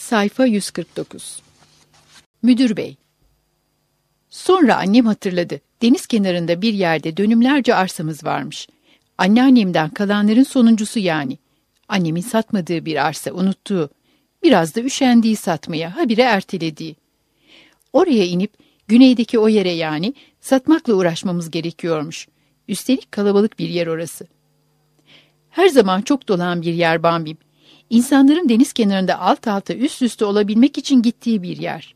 Sayfa 149. Müdür bey. Sonra annem hatırladı. Deniz kenarında bir yerde dönümlerce arsamız varmış. Anneannemden kalanların sonuncusu yani. Annemin satmadığı bir arsa, unuttuğu. Biraz da üşendiği satmaya, habire ertelediği. Oraya inip güneydeki o yere yani satmakla uğraşmamız gerekiyormuş. Üstelik kalabalık bir yer orası. Her zaman çok dolan bir yer Bambim. İnsanların deniz kenarında alt alta üst üste olabilmek için gittiği bir yer.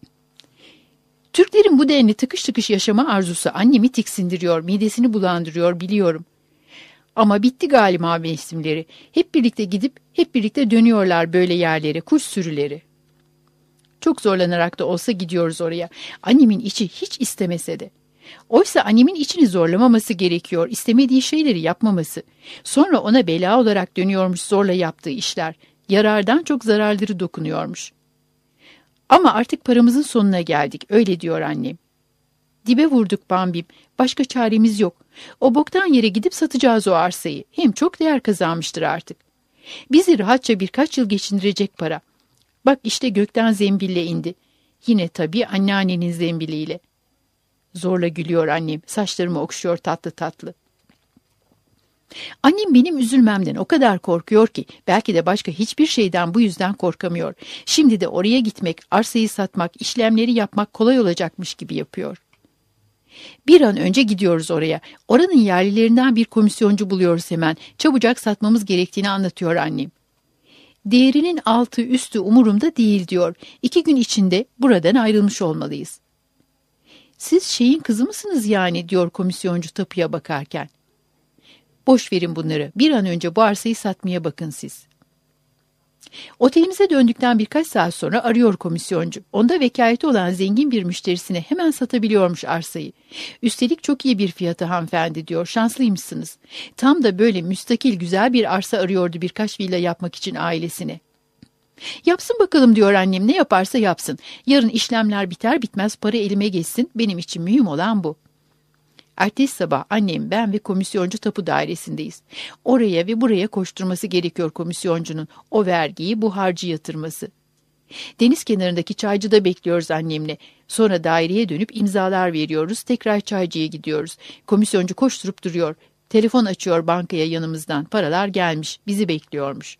Türklerin bu denli tıkış tıkış yaşama arzusu annemi tiksindiriyor, midesini bulandırıyor biliyorum. Ama bitti galiba mevsimleri. Hep birlikte gidip hep birlikte dönüyorlar böyle yerlere, kuş sürüleri. Çok zorlanarak da olsa gidiyoruz oraya. Annemin içi hiç istemese de. Oysa annemin içini zorlamaması gerekiyor, istemediği şeyleri yapmaması. Sonra ona bela olarak dönüyormuş zorla yaptığı işler. Yarardan çok zararları dokunuyormuş. Ama artık paramızın sonuna geldik, öyle diyor annem. Dibe vurduk Bambim, başka çaremiz yok. O boktan yere gidip satacağız o arsayı. Hem çok değer kazanmıştır artık. Bizi rahatça birkaç yıl geçindirecek para. Bak işte gökten zembille indi. Yine tabii anneannenin zembiliyle. Zorla gülüyor annem, saçlarımı okşuyor tatlı tatlı. Annem benim üzülmemden o kadar korkuyor ki belki de başka hiçbir şeyden bu yüzden korkamıyor. Şimdi de oraya gitmek, arsayı satmak, işlemleri yapmak kolay olacakmış gibi yapıyor. Bir an önce gidiyoruz oraya. Oranın yerlilerinden bir komisyoncu buluyoruz hemen. Çabucak satmamız gerektiğini anlatıyor annem. Değerinin altı üstü umurumda değil diyor. 2 gün içinde buradan ayrılmış olmalıyız. Siz şeyin kızı mısınız yani diyor komisyoncu tapuya bakarken. Boş verin bunları. Bir an önce bu arsayı satmaya bakın siz. Otelimize döndükten birkaç saat sonra arıyor komisyoncu. Onda vekaleti olan zengin bir müşterisine hemen satabiliyormuş arsayı. Üstelik çok iyi bir fiyatı hanımefendi diyor. Şanslıymışsınız. Tam da böyle müstakil güzel bir arsa arıyordu birkaç villa yapmak için ailesine. Yapsın bakalım diyor annem, ne yaparsa yapsın. Yarın işlemler biter bitmez para elime geçsin. Benim için mühim olan bu. Ertesi sabah annem, ben ve komisyoncu tapu dairesindeyiz. Oraya ve buraya koşturması gerekiyor komisyoncunun. O vergiyi, bu harcı yatırması. Deniz kenarındaki çaycıda bekliyoruz annemle. Sonra daireye dönüp imzalar veriyoruz. Tekrar çaycıya gidiyoruz. Komisyoncu koşturup duruyor. Telefon açıyor bankaya yanımızdan. Paralar gelmiş. Bizi bekliyormuş.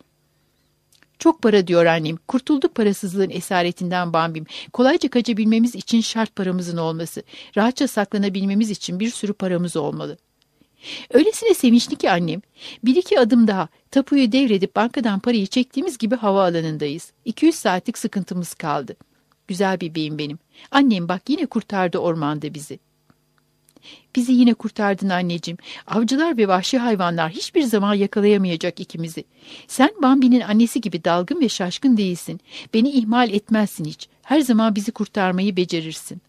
Çok para diyor annem. Kurtulduk parasızlığın esaretinden Bambim. Kolayca kaçabilmemiz için şart paramızın olması. Rahatça saklanabilmemiz için bir sürü paramız olmalı. Öylesine sevinçli ki annem. 1-2 adım daha tapuyu devredip bankadan parayı çektiğimiz gibi havaalanındayız. 200 saatlik sıkıntımız kaldı. Güzel bebeğim benim. Annem bak yine kurtardı ormanda bizi. Bizi yine kurtardın anneciğim. Avcılar ve vahşi hayvanlar hiçbir zaman yakalayamayacak ikimizi. Sen Bambi'nin annesi gibi dalgın ve şaşkın değilsin. Beni ihmal etmezsin hiç. Her zaman bizi kurtarmayı becerirsin.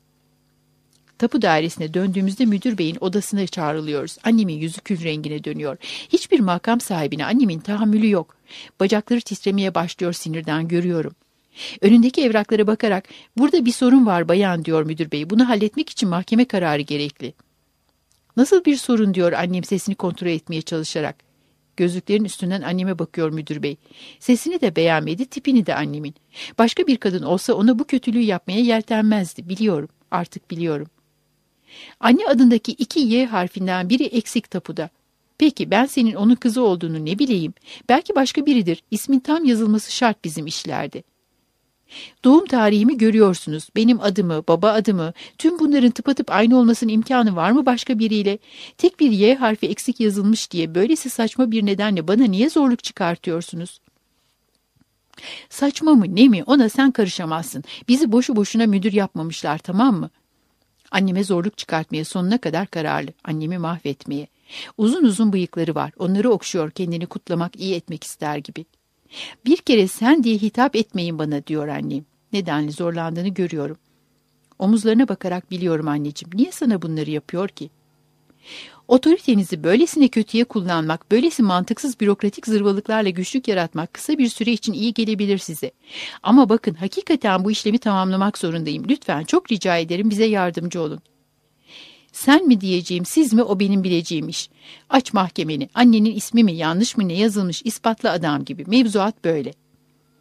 Tapu dairesine döndüğümüzde müdür beyin odasına çağrılıyoruz. Annemin yüzü kül rengine dönüyor. Hiçbir makam sahibine annemin tahammülü yok. Bacakları titremeye başlıyor sinirden, görüyorum. Önündeki evraklara bakarak burada bir sorun var bayan diyor müdür bey. Bunu halletmek için mahkeme kararı gerekli. Nasıl bir sorun diyor annem sesini kontrol etmeye çalışarak. Gözlüklerin üstünden anneme bakıyor müdür bey. Sesini de beğenmedi, tipini de annemin. Başka bir kadın olsa ona bu kötülüğü yapmaya yeltenmezdi. Biliyorum, artık biliyorum. Anne adındaki 2 Y harfinden biri eksik tapuda. Peki ben senin onun kızı olduğunu ne bileyim? Belki başka biridir. İsmin tam yazılması şart bizim işlerde. Doğum tarihimi görüyorsunuz. Benim adımı, baba adımı, tüm bunların tıpatıp aynı olmasının imkanı var mı başka biriyle? Tek bir Y harfi eksik yazılmış diye böylesi saçma bir nedenle bana niye zorluk çıkartıyorsunuz? Saçma mı ne mi ona sen karışamazsın. Bizi boşu boşuna müdür yapmamışlar, tamam mı? Anneme zorluk çıkartmaya sonuna kadar kararlı. Annemi mahvetmeye. Uzun uzun bıyıkları var. Onları okşuyor, kendini kutlamak, iyi etmek ister gibi. Bir kere sen diye hitap etmeyin bana diyor annem. Nedenli zorlandığını görüyorum. Omuzlarına bakarak biliyorum anneciğim. Niye sana bunları yapıyor ki? Otoritenizi böylesine kötüye kullanmak, böylesi mantıksız bürokratik zırvalıklarla güçlük yaratmak kısa bir süre için iyi gelebilir size. Ama bakın hakikaten bu işlemi tamamlamak zorundayım. Lütfen çok rica ederim bize yardımcı olun. Sen mi diyeceğim, siz mi, o benim bileceğim iş. Aç mahkemeni. Annenin ismi mi, yanlış mı, ne yazılmış, ispatla adam gibi. Mevzuat böyle.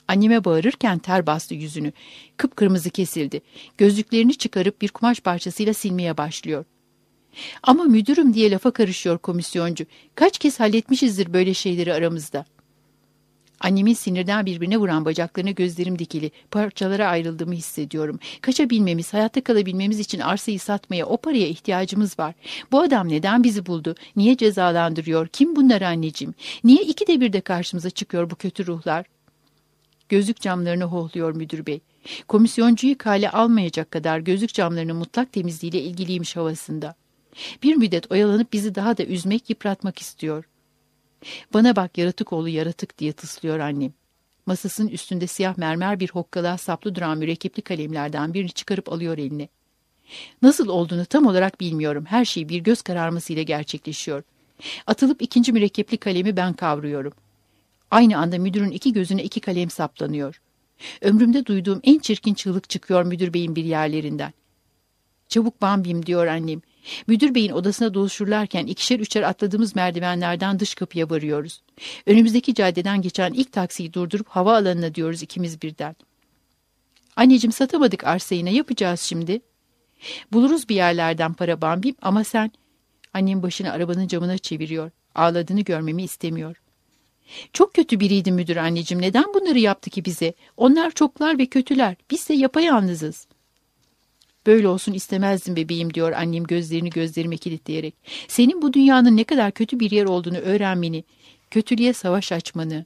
Anneme bağırırken ter bastı yüzünü. Kıpkırmızı kesildi. Gözlüklerini çıkarıp bir kumaş parçasıyla silmeye başlıyor. Ama müdürüm diye lafa karışıyor komisyoncu. Kaç kez halletmişizdir böyle şeyleri aramızda. Annemin sinirden birbirine vuran bacaklarına gözlerim dikili, parçalara ayrıldığımı hissediyorum. Kaçabilmemiz, hayatta kalabilmemiz için arsayı satmaya, o paraya ihtiyacımız var. Bu adam neden bizi buldu? Niye cezalandırıyor? Kim bunlar anneciğim? Niye ikide bir de karşımıza çıkıyor bu kötü ruhlar? Gözlük camlarını hohluyor müdür bey. Komisyoncuyu kale almayacak kadar gözlük camlarının mutlak temizliğiyle ilgiliymiş havasında. Bir müddet oyalanıp bizi daha da üzmek, yıpratmak istiyor. Bana bak yaratık oğlu yaratık diye tıslıyor annem. Masasının üstünde siyah mermer bir hokkalığa saplı duran mürekkepli kalemlerden birini çıkarıp alıyor eline. Nasıl olduğunu tam olarak bilmiyorum. Her şey bir göz kararmasıyla gerçekleşiyor. Atılıp ikinci mürekkepli kalemi ben kavruyorum. Aynı anda müdürün iki gözüne iki kalem saplanıyor. Ömrümde duyduğum en çirkin çığlık çıkıyor müdür beyin bir yerlerinden. Çabuk Bambim diyor annem. Müdür beyin odasına doluşurlarken ikişer üçer atladığımız merdivenlerden dış kapıya varıyoruz. Önümüzdeki caddeden geçen ilk taksiyi durdurup havaalanına diyoruz ikimiz birden. Anneciğim satamadık arsayı, ne yapacağız şimdi? Buluruz bir yerlerden para Bambim ama sen... Annem başını arabanın camına çeviriyor. Ağladığını görmemi istemiyor. Çok kötü biriydi müdür anneciğim. Neden bunları yaptı ki bize? Onlar çoklar ve kötüler. Biz de yapayalnızız. Böyle olsun istemezdim bebeğim diyor annem gözlerini gözlerime kilitleyerek. Senin bu dünyanın ne kadar kötü bir yer olduğunu öğrenmeni, kötülüğe savaş açmanı.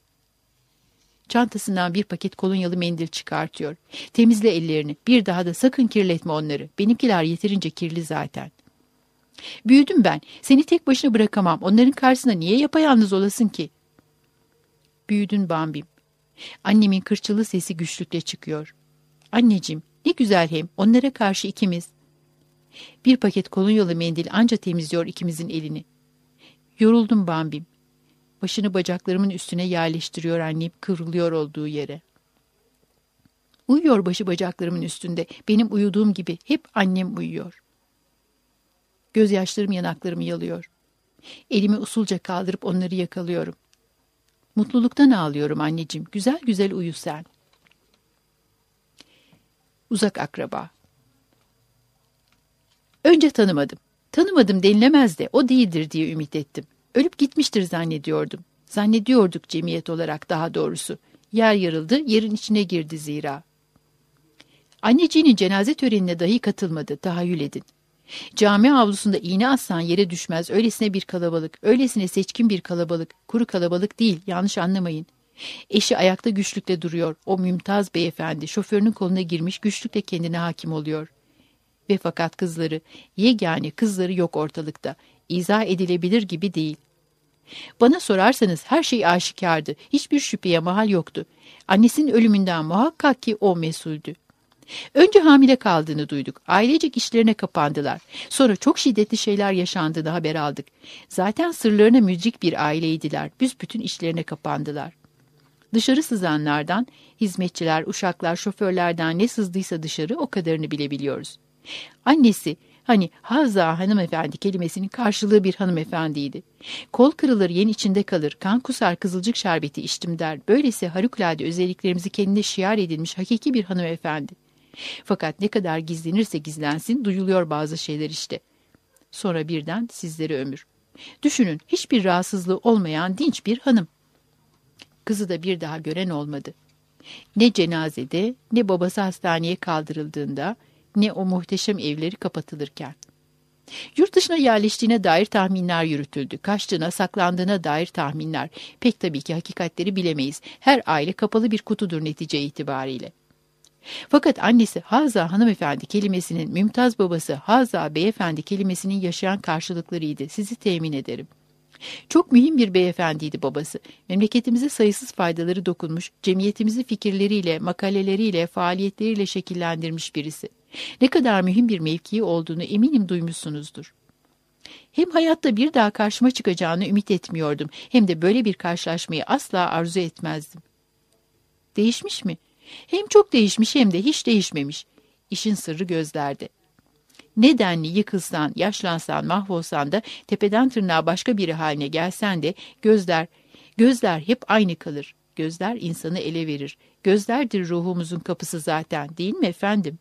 Çantasından bir paket kolonyalı mendil çıkartıyor. Temizle ellerini. Bir daha da sakın kirletme onları. Benimkiler yeterince kirli zaten. Büyüdüm ben. Seni tek başına bırakamam. Onların karşısında niye yapayalnız olasın ki? Büyüdün Bambim. Annemin kırçılı sesi güçlükle çıkıyor. Anneciğim, ne güzel hem. Onlara karşı ikimiz. Bir paket kolonyalı mendil anca temizliyor ikimizin elini. Yoruldum Bambim. Başını bacaklarımın üstüne yerleştiriyor annem kıvrılıyor olduğu yere. Uyuyor başı bacaklarımın üstünde. Benim uyuduğum gibi hep annem uyuyor. Gözyaşlarım yanaklarımı yalıyor. Elimi usulca kaldırıp onları yakalıyorum. Mutluluktan ağlıyorum anneciğim. Güzel güzel uyu sen. Uzak akraba. Önce tanımadım. Tanımadım denilemez de o değildir diye ümit ettim. Ölüp gitmiştir zannediyordum. Zannediyorduk cemiyet olarak daha doğrusu. Yer yarıldı, yerin içine girdi zira. Anneciğinin cenaze törenine dahi katılmadı, tahayyül edin. Cami avlusunda iğne atsan yere düşmez, öylesine bir kalabalık, öylesine seçkin bir kalabalık, kuru kalabalık değil, yanlış anlamayın. Eşi ayakta güçlükle duruyor, o mümtaz beyefendi, şoförünün koluna girmiş güçlükle kendine hakim oluyor. Ve fakat kızları, yegane kızları yok ortalıkta, izah edilebilir gibi değil. Bana sorarsanız her şey aşikardı, hiçbir şüpheye mahal yoktu. Annesinin ölümünden muhakkak ki o mesuldü. Önce hamile kaldığını duyduk. Ailecek işlerine kapandılar. Sonra çok şiddetli şeyler yaşandığını haber aldık. Zaten sırlarına müdrik bir aileydiler. Büsbütün işlerine kapandılar. Dışarı sızanlardan, hizmetçiler, uşaklar, şoförlerden ne sızdıysa dışarı o kadarını bilebiliyoruz. Annesi, hani Hazza hanımefendi kelimesinin karşılığı bir hanımefendiydi. Kol kırılır yen içinde kalır, kan kusar kızılcık şerbeti içtim der. Böylesi harikulade özelliklerimizi kendine şiar edilmiş hakiki bir hanımefendi. Fakat ne kadar gizlenirse gizlensin duyuluyor bazı şeyler işte. Sonra birden sizlere ömür. Düşünün hiçbir rahatsızlığı olmayan dinç bir hanım. Kızı da bir daha gören olmadı. Ne cenazede, ne babası hastaneye kaldırıldığında, ne o muhteşem evleri kapatılırken. Yurt dışına yerleştiğine dair tahminler yürütüldü. Kaçtığına, saklandığına dair tahminler. Pek tabii ki hakikatleri bilemeyiz. Her aile kapalı bir kutudur netice itibariyle. Fakat annesi Haza hanımefendi kelimesinin, Mümtaz babası Haza beyefendi kelimesinin yaşayan karşılıklarıydı. Sizi temin ederim. Çok mühim bir beyefendiydi babası. Memleketimize sayısız faydaları dokunmuş, cemiyetimizi fikirleriyle, makaleleriyle, faaliyetleriyle şekillendirmiş birisi. Ne kadar mühim bir mevkii olduğunu eminim duymuşsunuzdur. Hem hayatta bir daha karşıma çıkacağını ümit etmiyordum, hem de böyle bir karşılaşmayı asla arzu etmezdim. Değişmiş mi? Hem çok değişmiş hem de hiç değişmemiş. İşin sırrı gözlerde. Nedenli yıkılsan, yaşlansan, mahvolsan da tepeden tırnağa başka biri haline gelsen de gözler hep aynı kalır. Gözler insanı ele verir. Gözlerdir ruhumuzun kapısı zaten, değil mi efendim?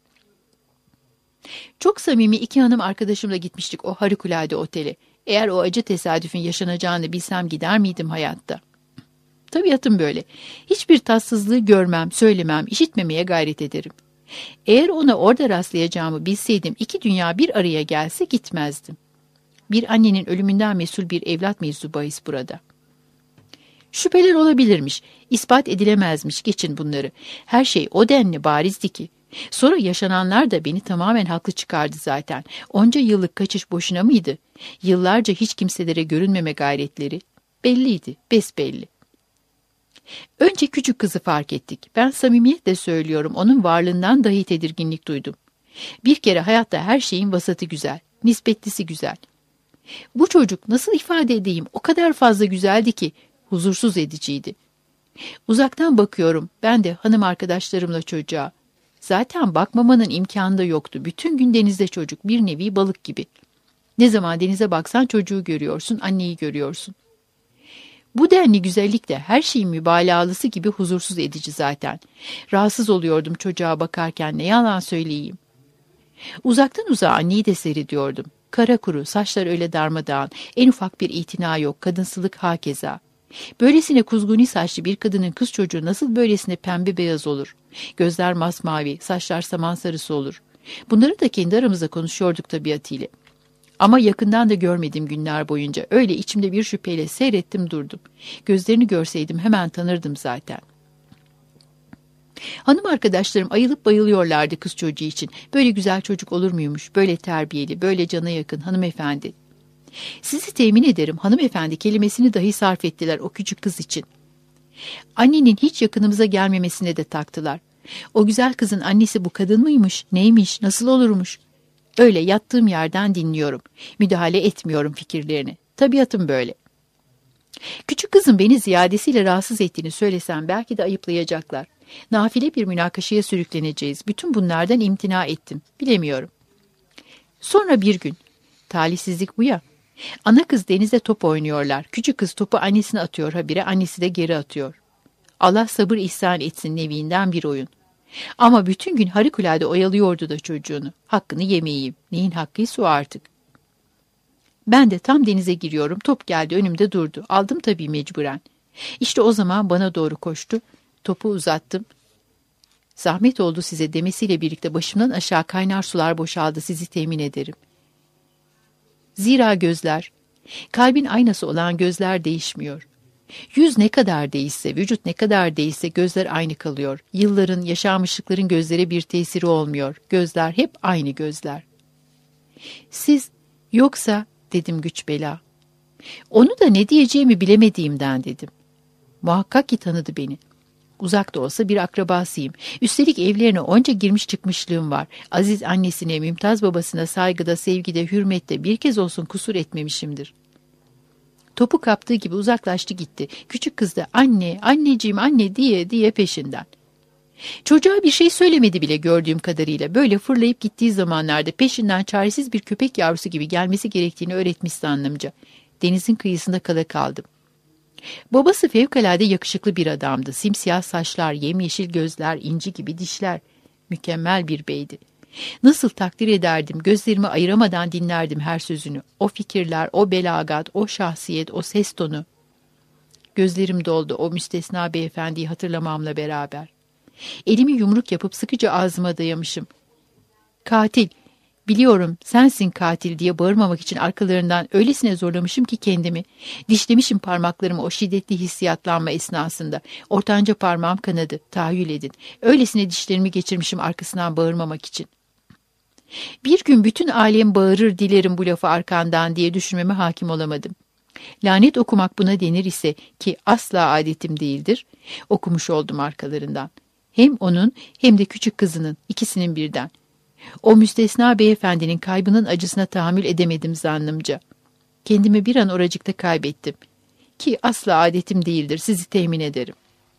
Çok samimi iki hanım arkadaşımla gitmiştik o harikulade otele. Eğer o acı tesadüfün yaşanacağını bilsem gider miydim hayatta? Tabiatım böyle. Hiçbir tatsızlığı görmem, söylemem, işitmemeye gayret ederim. Eğer ona orada rastlayacağımı bilseydim 2 dünya bir araya gelse gitmezdim. Bir annenin ölümünden mesul bir evlat mevzu bahis burada. Şüpheler olabilirmiş, ispat edilemezmiş, geçin bunları. Her şey o denli barizdi ki. Sonra yaşananlar da beni tamamen haklı çıkardı zaten. Onca yıllık kaçış boşuna mıydı? Yıllarca hiç kimselere görünmeme gayretleri. Belliydi, besbelli. Önce küçük kızı fark ettik. Ben samimiyetle söylüyorum, onun varlığından dahi tedirginlik duydum. Bir kere hayatta her şeyin vasatı güzel, nispetlisi güzel. Bu çocuk nasıl ifade edeyim o kadar fazla güzeldi ki huzursuz ediciydi. Uzaktan bakıyorum ben de hanım arkadaşlarımla çocuğa. Zaten bakmamanın imkanı da yoktu. Bütün gün denizde çocuk, bir nevi balık gibi. Ne zaman denize baksan çocuğu görüyorsun, anneyi görüyorsun. Bu denli güzellik de her şeyin mübalağalısı gibi huzursuz edici zaten. Rahatsız oluyordum çocuğa bakarken, ne yalan söyleyeyim. Uzaktan uzağa anneyi de seyrediyordum. Kara kuru, saçlar öyle darmadağın, en ufak bir itina yok, kadınsılık hakeza. Böylesine kuzguni saçlı bir kadının kız çocuğu nasıl böylesine pembe beyaz olur? Gözler masmavi, saçlar saman sarısı olur. Bunları da kendi aramızda konuşuyorduk tabiatıyla. Ama yakından da görmedim günler boyunca. Öyle içimde bir şüpheyle seyrettim durdum. Gözlerini görseydim hemen tanırdım zaten. Hanım arkadaşlarım ayılıp bayılıyorlardı kız çocuğu için. Böyle güzel çocuk olur muymuş? Böyle terbiyeli, böyle cana yakın hanımefendi. Sizi temin ederim hanımefendi kelimesini dahi sarf ettiler o küçük kız için. Annenin hiç yakınımıza gelmemesine de taktılar. O güzel kızın annesi bu kadın mıymış, neymiş, nasıl olurmuş? Öyle yattığım yerden dinliyorum. Müdahale etmiyorum fikirlerine. Tabiatım böyle. Küçük kızın beni ziyadesiyle rahatsız ettiğini söylesem belki de ayıplayacaklar. Nafile bir münakaşaya sürükleneceğiz. Bütün bunlardan imtina ettim. Bilemiyorum. Sonra bir gün, talihsizlik bu ya, ana kız denizde top oynuyorlar. Küçük kız topu annesine atıyor habire, annesi de geri atıyor. Allah sabır ihsan etsin neviinden bir oyun. Ama bütün gün harikulade oyalıyordu da çocuğunu. Hakkını yemeyeyim. Neyin hakkıysa o artık. Ben de tam denize giriyorum. Top geldi önümde durdu. Aldım tabii mecburen. İşte o zaman bana doğru koştu. Topu uzattım. Zahmet oldu size demesiyle birlikte başımdan aşağı kaynar sular boşaldı, sizi temin ederim. Zira gözler, kalbin aynası olan gözler değişmiyor. Yüz ne kadar değişse, vücut ne kadar değişse gözler aynı kalıyor. Yılların, yaşanmışlıkların gözlere bir tesiri olmuyor. Gözler hep aynı gözler. Siz, yoksa dedim güç bela. Onu da ne diyeceğimi bilemediğimden dedim. Muhakkak ki tanıdı beni. Uzak da olsa bir akrabasıyım. Üstelik evlerine onca girmiş çıkmışlığım var. Aziz annesine, mümtaz babasına saygıda, sevgide, hürmette bir kez olsun kusur etmemişimdir. Topu kaptığı gibi uzaklaştı gitti. Küçük kız da anne, anneciğim, anne diye peşinden. Çocuğa bir şey söylemedi bile gördüğüm kadarıyla. Böyle fırlayıp gittiği zamanlarda peşinden çaresiz bir köpek yavrusu gibi gelmesi gerektiğini öğretmiş zannımca. Denizin kıyısında kala kaldım. Babası fevkalade yakışıklı bir adamdı. Simsiyah saçlar, yemyeşil gözler, inci gibi dişler. Mükemmel bir beydi. Nasıl takdir ederdim, gözlerimi ayıramadan dinlerdim her sözünü. O fikirler, o belagat, o şahsiyet, o ses tonu. Gözlerim doldu o müstesna beyefendiyi hatırlamamla beraber. Elimi yumruk yapıp sıkıca ağzıma dayamışım. Katil, biliyorum sensin katil diye bağırmamak için arkalarından öylesine zorlamışım ki kendimi. Dişlemişim parmaklarımı o şiddetli hissiyatlanma esnasında. Ortanca parmağım kanadı, tahayyül edin. Öylesine dişlerimi geçirmişim arkasından bağırmamak için. Bir gün bütün alem bağırır dilerim bu lafı arkandan diye düşünmeme hakim olamadım. Lanet okumak buna denir ise ki asla adetim değildir, okumuş oldum arkalarından. Hem onun hem de küçük kızının, ikisinin birden. O müstesna beyefendinin kaybının acısına tahammül edemedim zannımca. Kendimi bir an oracıkta kaybettim. Ki asla adetim değildir, sizi temin ederim.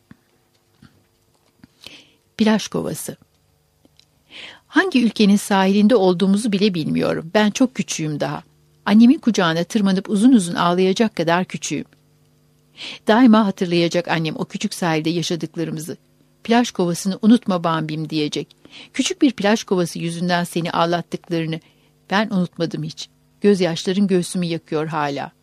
Plaj kovası. Hangi ülkenin sahilinde olduğumuzu bile bilmiyorum. Ben çok küçüğüm daha. Annemin kucağına tırmanıp uzun uzun ağlayacak kadar küçüğüm. Daima hatırlayacak annem o küçük sahilde yaşadıklarımızı. Plaj kovasını unutma Bambim diyecek. Küçük bir plaj kovası yüzünden seni ağlattıklarını ben unutmadım hiç. Gözyaşların göğsümü yakıyor hala.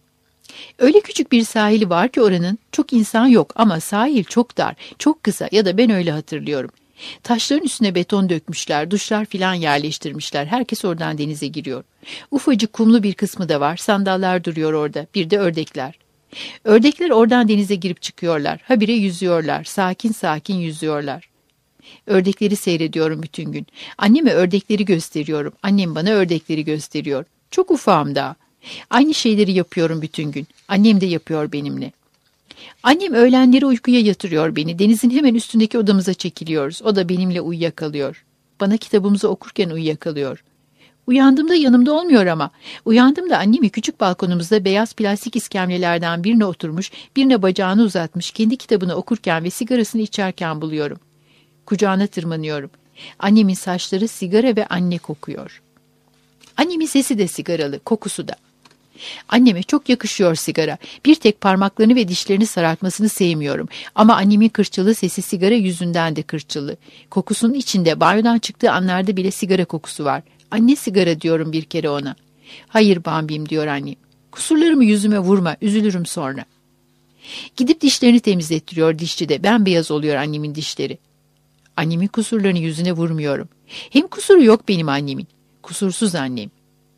Öyle küçük bir sahili var ki oranın, çok insan yok ama sahil çok dar, çok kısa ya da ben öyle hatırlıyorum. Taşların üstüne beton dökmüşler, duşlar filan yerleştirmişler. Herkes oradan denize giriyor. Ufacık kumlu bir kısmı da var. Sandallar duruyor orada. Bir de ördekler. Ördekler oradan denize girip çıkıyorlar. Habire yüzüyorlar. Sakin sakin yüzüyorlar. Ördekleri seyrediyorum bütün gün. Anneme ördekleri gösteriyorum. Annem bana ördekleri gösteriyor. Çok ufağım daha. Aynı şeyleri yapıyorum bütün gün. Annem de yapıyor benimle. Annem öğlenleri uykuya yatırıyor beni. Denizin hemen üstündeki odamıza çekiliyoruz. O da benimle uyuyakalıyor. Bana kitabımızı okurken uyuyakalıyor. Uyandığımda yanımda olmuyor ama. Uyandığımda annemi küçük balkonumuzda beyaz plastik iskemlelerden birine oturmuş, birine bacağını uzatmış, kendi kitabını okurken ve sigarasını içerken buluyorum. Kucağına tırmanıyorum. Annemin saçları sigara ve anne kokuyor. Annemin sesi de sigaralı, kokusu da. Anneme çok yakışıyor sigara. Bir tek parmaklarını ve dişlerini sarartmasını sevmiyorum. Ama annemin kırçılı sesi sigara yüzünden de kırçılı. Kokusunun içinde banyodan çıktığı anlarda bile sigara kokusu var. Anne sigara diyorum bir kere ona. Hayır Bambim diyor annem. Kusurlarımı yüzüme vurma, üzülürüm sonra. Gidip dişlerini temizlettiriyor dişçide. Bembeyaz oluyor annemin dişleri. Annemin kusurlarını yüzüne vurmuyorum. Hem kusuru yok benim annemin. Kusursuz annem.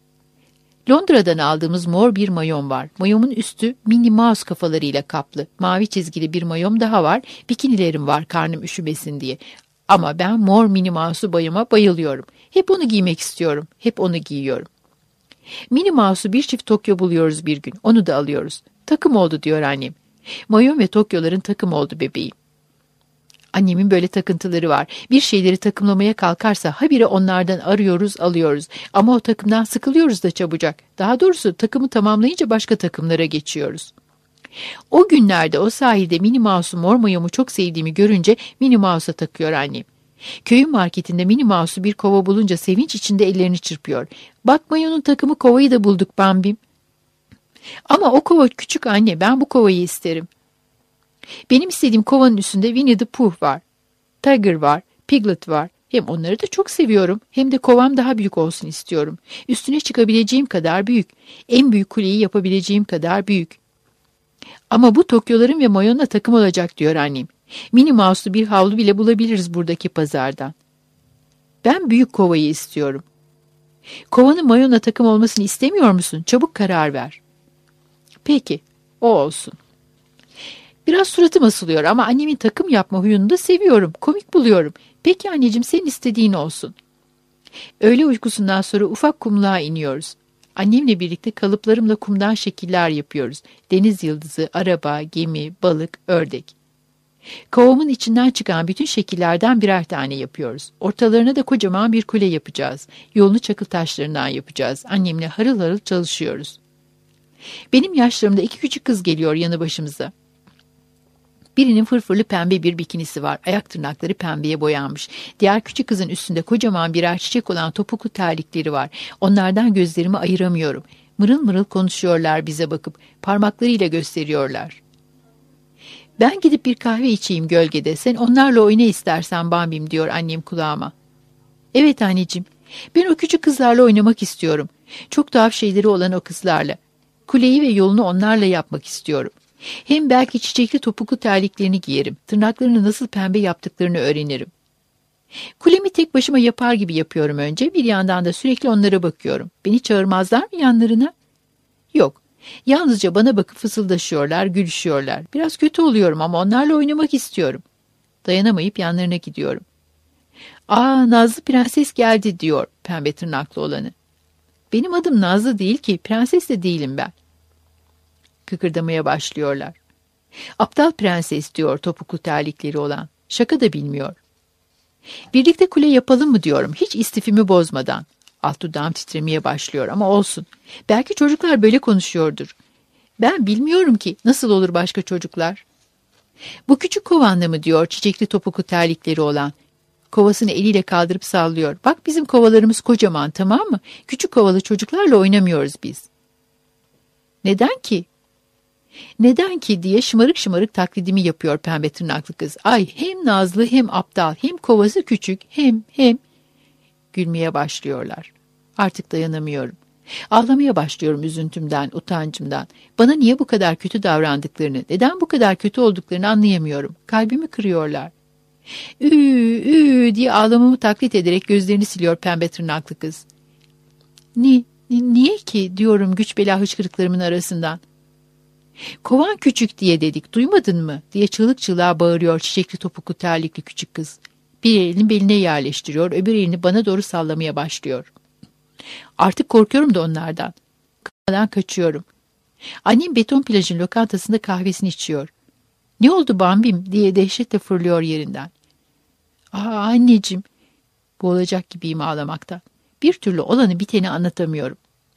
Londra'dan aldığımız mor bir mayom var. Mayomun üstü Minnie Mouse kafalarıyla kaplı. Mavi çizgili bir mayom daha var. Bikinilerim var karnım üşümesin diye. Ama ben mor Minnie Mouse'u mayoma bayılıyorum. Hep onu giymek istiyorum. Hep onu giyiyorum. Minnie Mouse'u bir çift Tokyo buluyoruz bir gün. Onu da alıyoruz. Takım oldu diyor annem. Mayom ve Tokyo'ların takım oldu bebeğim. Annemin böyle takıntıları var. Bir şeyleri takımlamaya kalkarsa habire onlardan arıyoruz, alıyoruz. Ama o takımdan sıkılıyoruz da çabucak. Daha doğrusu takımı tamamlayınca başka takımlara geçiyoruz. O günlerde o sahilde Minnie Mouse'u mor mayomu çok sevdiğimi görünce Minnie Mouse'a takıyor annem. Köyün marketinde Minnie Mouse'u bir kova bulunca sevinç içinde ellerini çırpıyor. Bak mayonun takımı kovayı da bulduk Bambim. Ama o kova küçük anne, ben bu kovayı isterim. Benim istediğim kovanın üstünde Winnie the Pooh var. Tiger var, Piglet var. Hem onları da çok seviyorum, hem de kovam daha büyük olsun istiyorum. Üstüne çıkabileceğim kadar büyük. En büyük kuleyi yapabileceğim kadar büyük. Ama bu Tokyoların ve mayonla takım olacak diyor annem. Minnie Mouse'lu bir havlu bile bulabiliriz buradaki pazardan. Ben büyük kovayı istiyorum. Kovanın mayonla takım olmasını istemiyor musun? Çabuk karar ver. Peki, o olsun. Biraz suratım asılıyor ama annemin takım yapma huyunu da seviyorum. Komik buluyorum. Peki anneciğim, senin istediğin olsun. Öğle uykusundan sonra ufak kumluğa iniyoruz. Annemle birlikte kalıplarımla kumdan şekiller yapıyoruz. Deniz yıldızı, araba, gemi, balık, ördek. Kovamın içinden çıkan bütün şekillerden birer tane yapıyoruz. Ortalarına da kocaman bir kule yapacağız. Yolunu çakıl taşlarından yapacağız. Annemle harıl harıl çalışıyoruz. Benim yaşlarımda iki küçük kız geliyor yanı başımıza. Birinin fırfırlı pembe bir bikinisi var. Ayak tırnakları pembeye boyanmış. Diğer küçük kızın üstünde kocaman birer çiçek olan topuklu terlikleri var. Onlardan gözlerimi ayıramıyorum. Mırıl mırıl konuşuyorlar bize bakıp. Parmaklarıyla gösteriyorlar. Ben gidip bir kahve içeyim gölgede. Sen onlarla oyna istersen Bambim diyor annem kulağıma. Evet anneciğim. Ben o küçük kızlarla oynamak istiyorum. Çok tuhaf şeyleri olan o kızlarla. Kuleyi ve yolunu onlarla yapmak istiyorum. Hem belki çiçekli topuklu terliklerini giyerim. Tırnaklarını nasıl pembe yaptıklarını öğrenirim. Kulemi tek başıma yapar gibi yapıyorum önce. Bir yandan da sürekli onlara bakıyorum. Beni çağırmazlar mı yanlarına? Yok. Yalnızca bana bakıp fısıldaşıyorlar, gülüşüyorlar. Biraz kötü oluyorum ama onlarla oynamak istiyorum. Dayanamayıp yanlarına gidiyorum. Aa, Nazlı prenses geldi diyor pembe tırnaklı olanı. Benim adım Nazlı değil ki, prenses de değilim ben. Kıkırdamaya başlıyorlar. Aptal prenses diyor topuklu terlikleri olan. Şaka da bilmiyor. Birlikte kule yapalım mı diyorum, hiç istifimi bozmadan. Alt dudağım titremeye başlıyor ama olsun. Belki çocuklar böyle konuşuyordur. Ben bilmiyorum ki, nasıl olur başka çocuklar? Bu küçük kovanla mı diyor çiçekli topuklu terlikleri olan. Kovasını eliyle kaldırıp sallıyor. Bak bizim kovalarımız kocaman, tamam mı? Küçük kovalı çocuklarla oynamıyoruz biz. Neden ki? Neden ki diye şımarık şımarık taklidimi yapıyor pembe tırnaklı kız. Ay, hem nazlı hem aptal, hem kovası küçük, hem. Gülmeye başlıyorlar. Artık dayanamıyorum. Ağlamaya başlıyorum üzüntümden, utancımdan. Bana niye bu kadar kötü davrandıklarını, neden bu kadar kötü olduklarını anlayamıyorum. Kalbimi kırıyorlar. Diye ağlamamı taklit ederek gözlerini siliyor pembe tırnaklı kız. Niye ki diyorum güç bela hıçkırıklarımın arasından. Kovan küçük diye dedik, duymadın mı diye çığlık çığlığa bağırıyor çiçekli topuklu terlikli küçük kız. Bir elini beline yerleştiriyor, öbür elini bana doğru sallamaya başlıyor. Artık korkuyorum da onlardan. Kapıdan kaçıyorum. Annem beton plajın lokantasında kahvesini içiyor. Ne oldu Bambim diye dehşetle fırlıyor yerinden. Anneciğim, boğulacak gibiyim ağlamaktan. Bir türlü olanı biteni anlatamıyorum.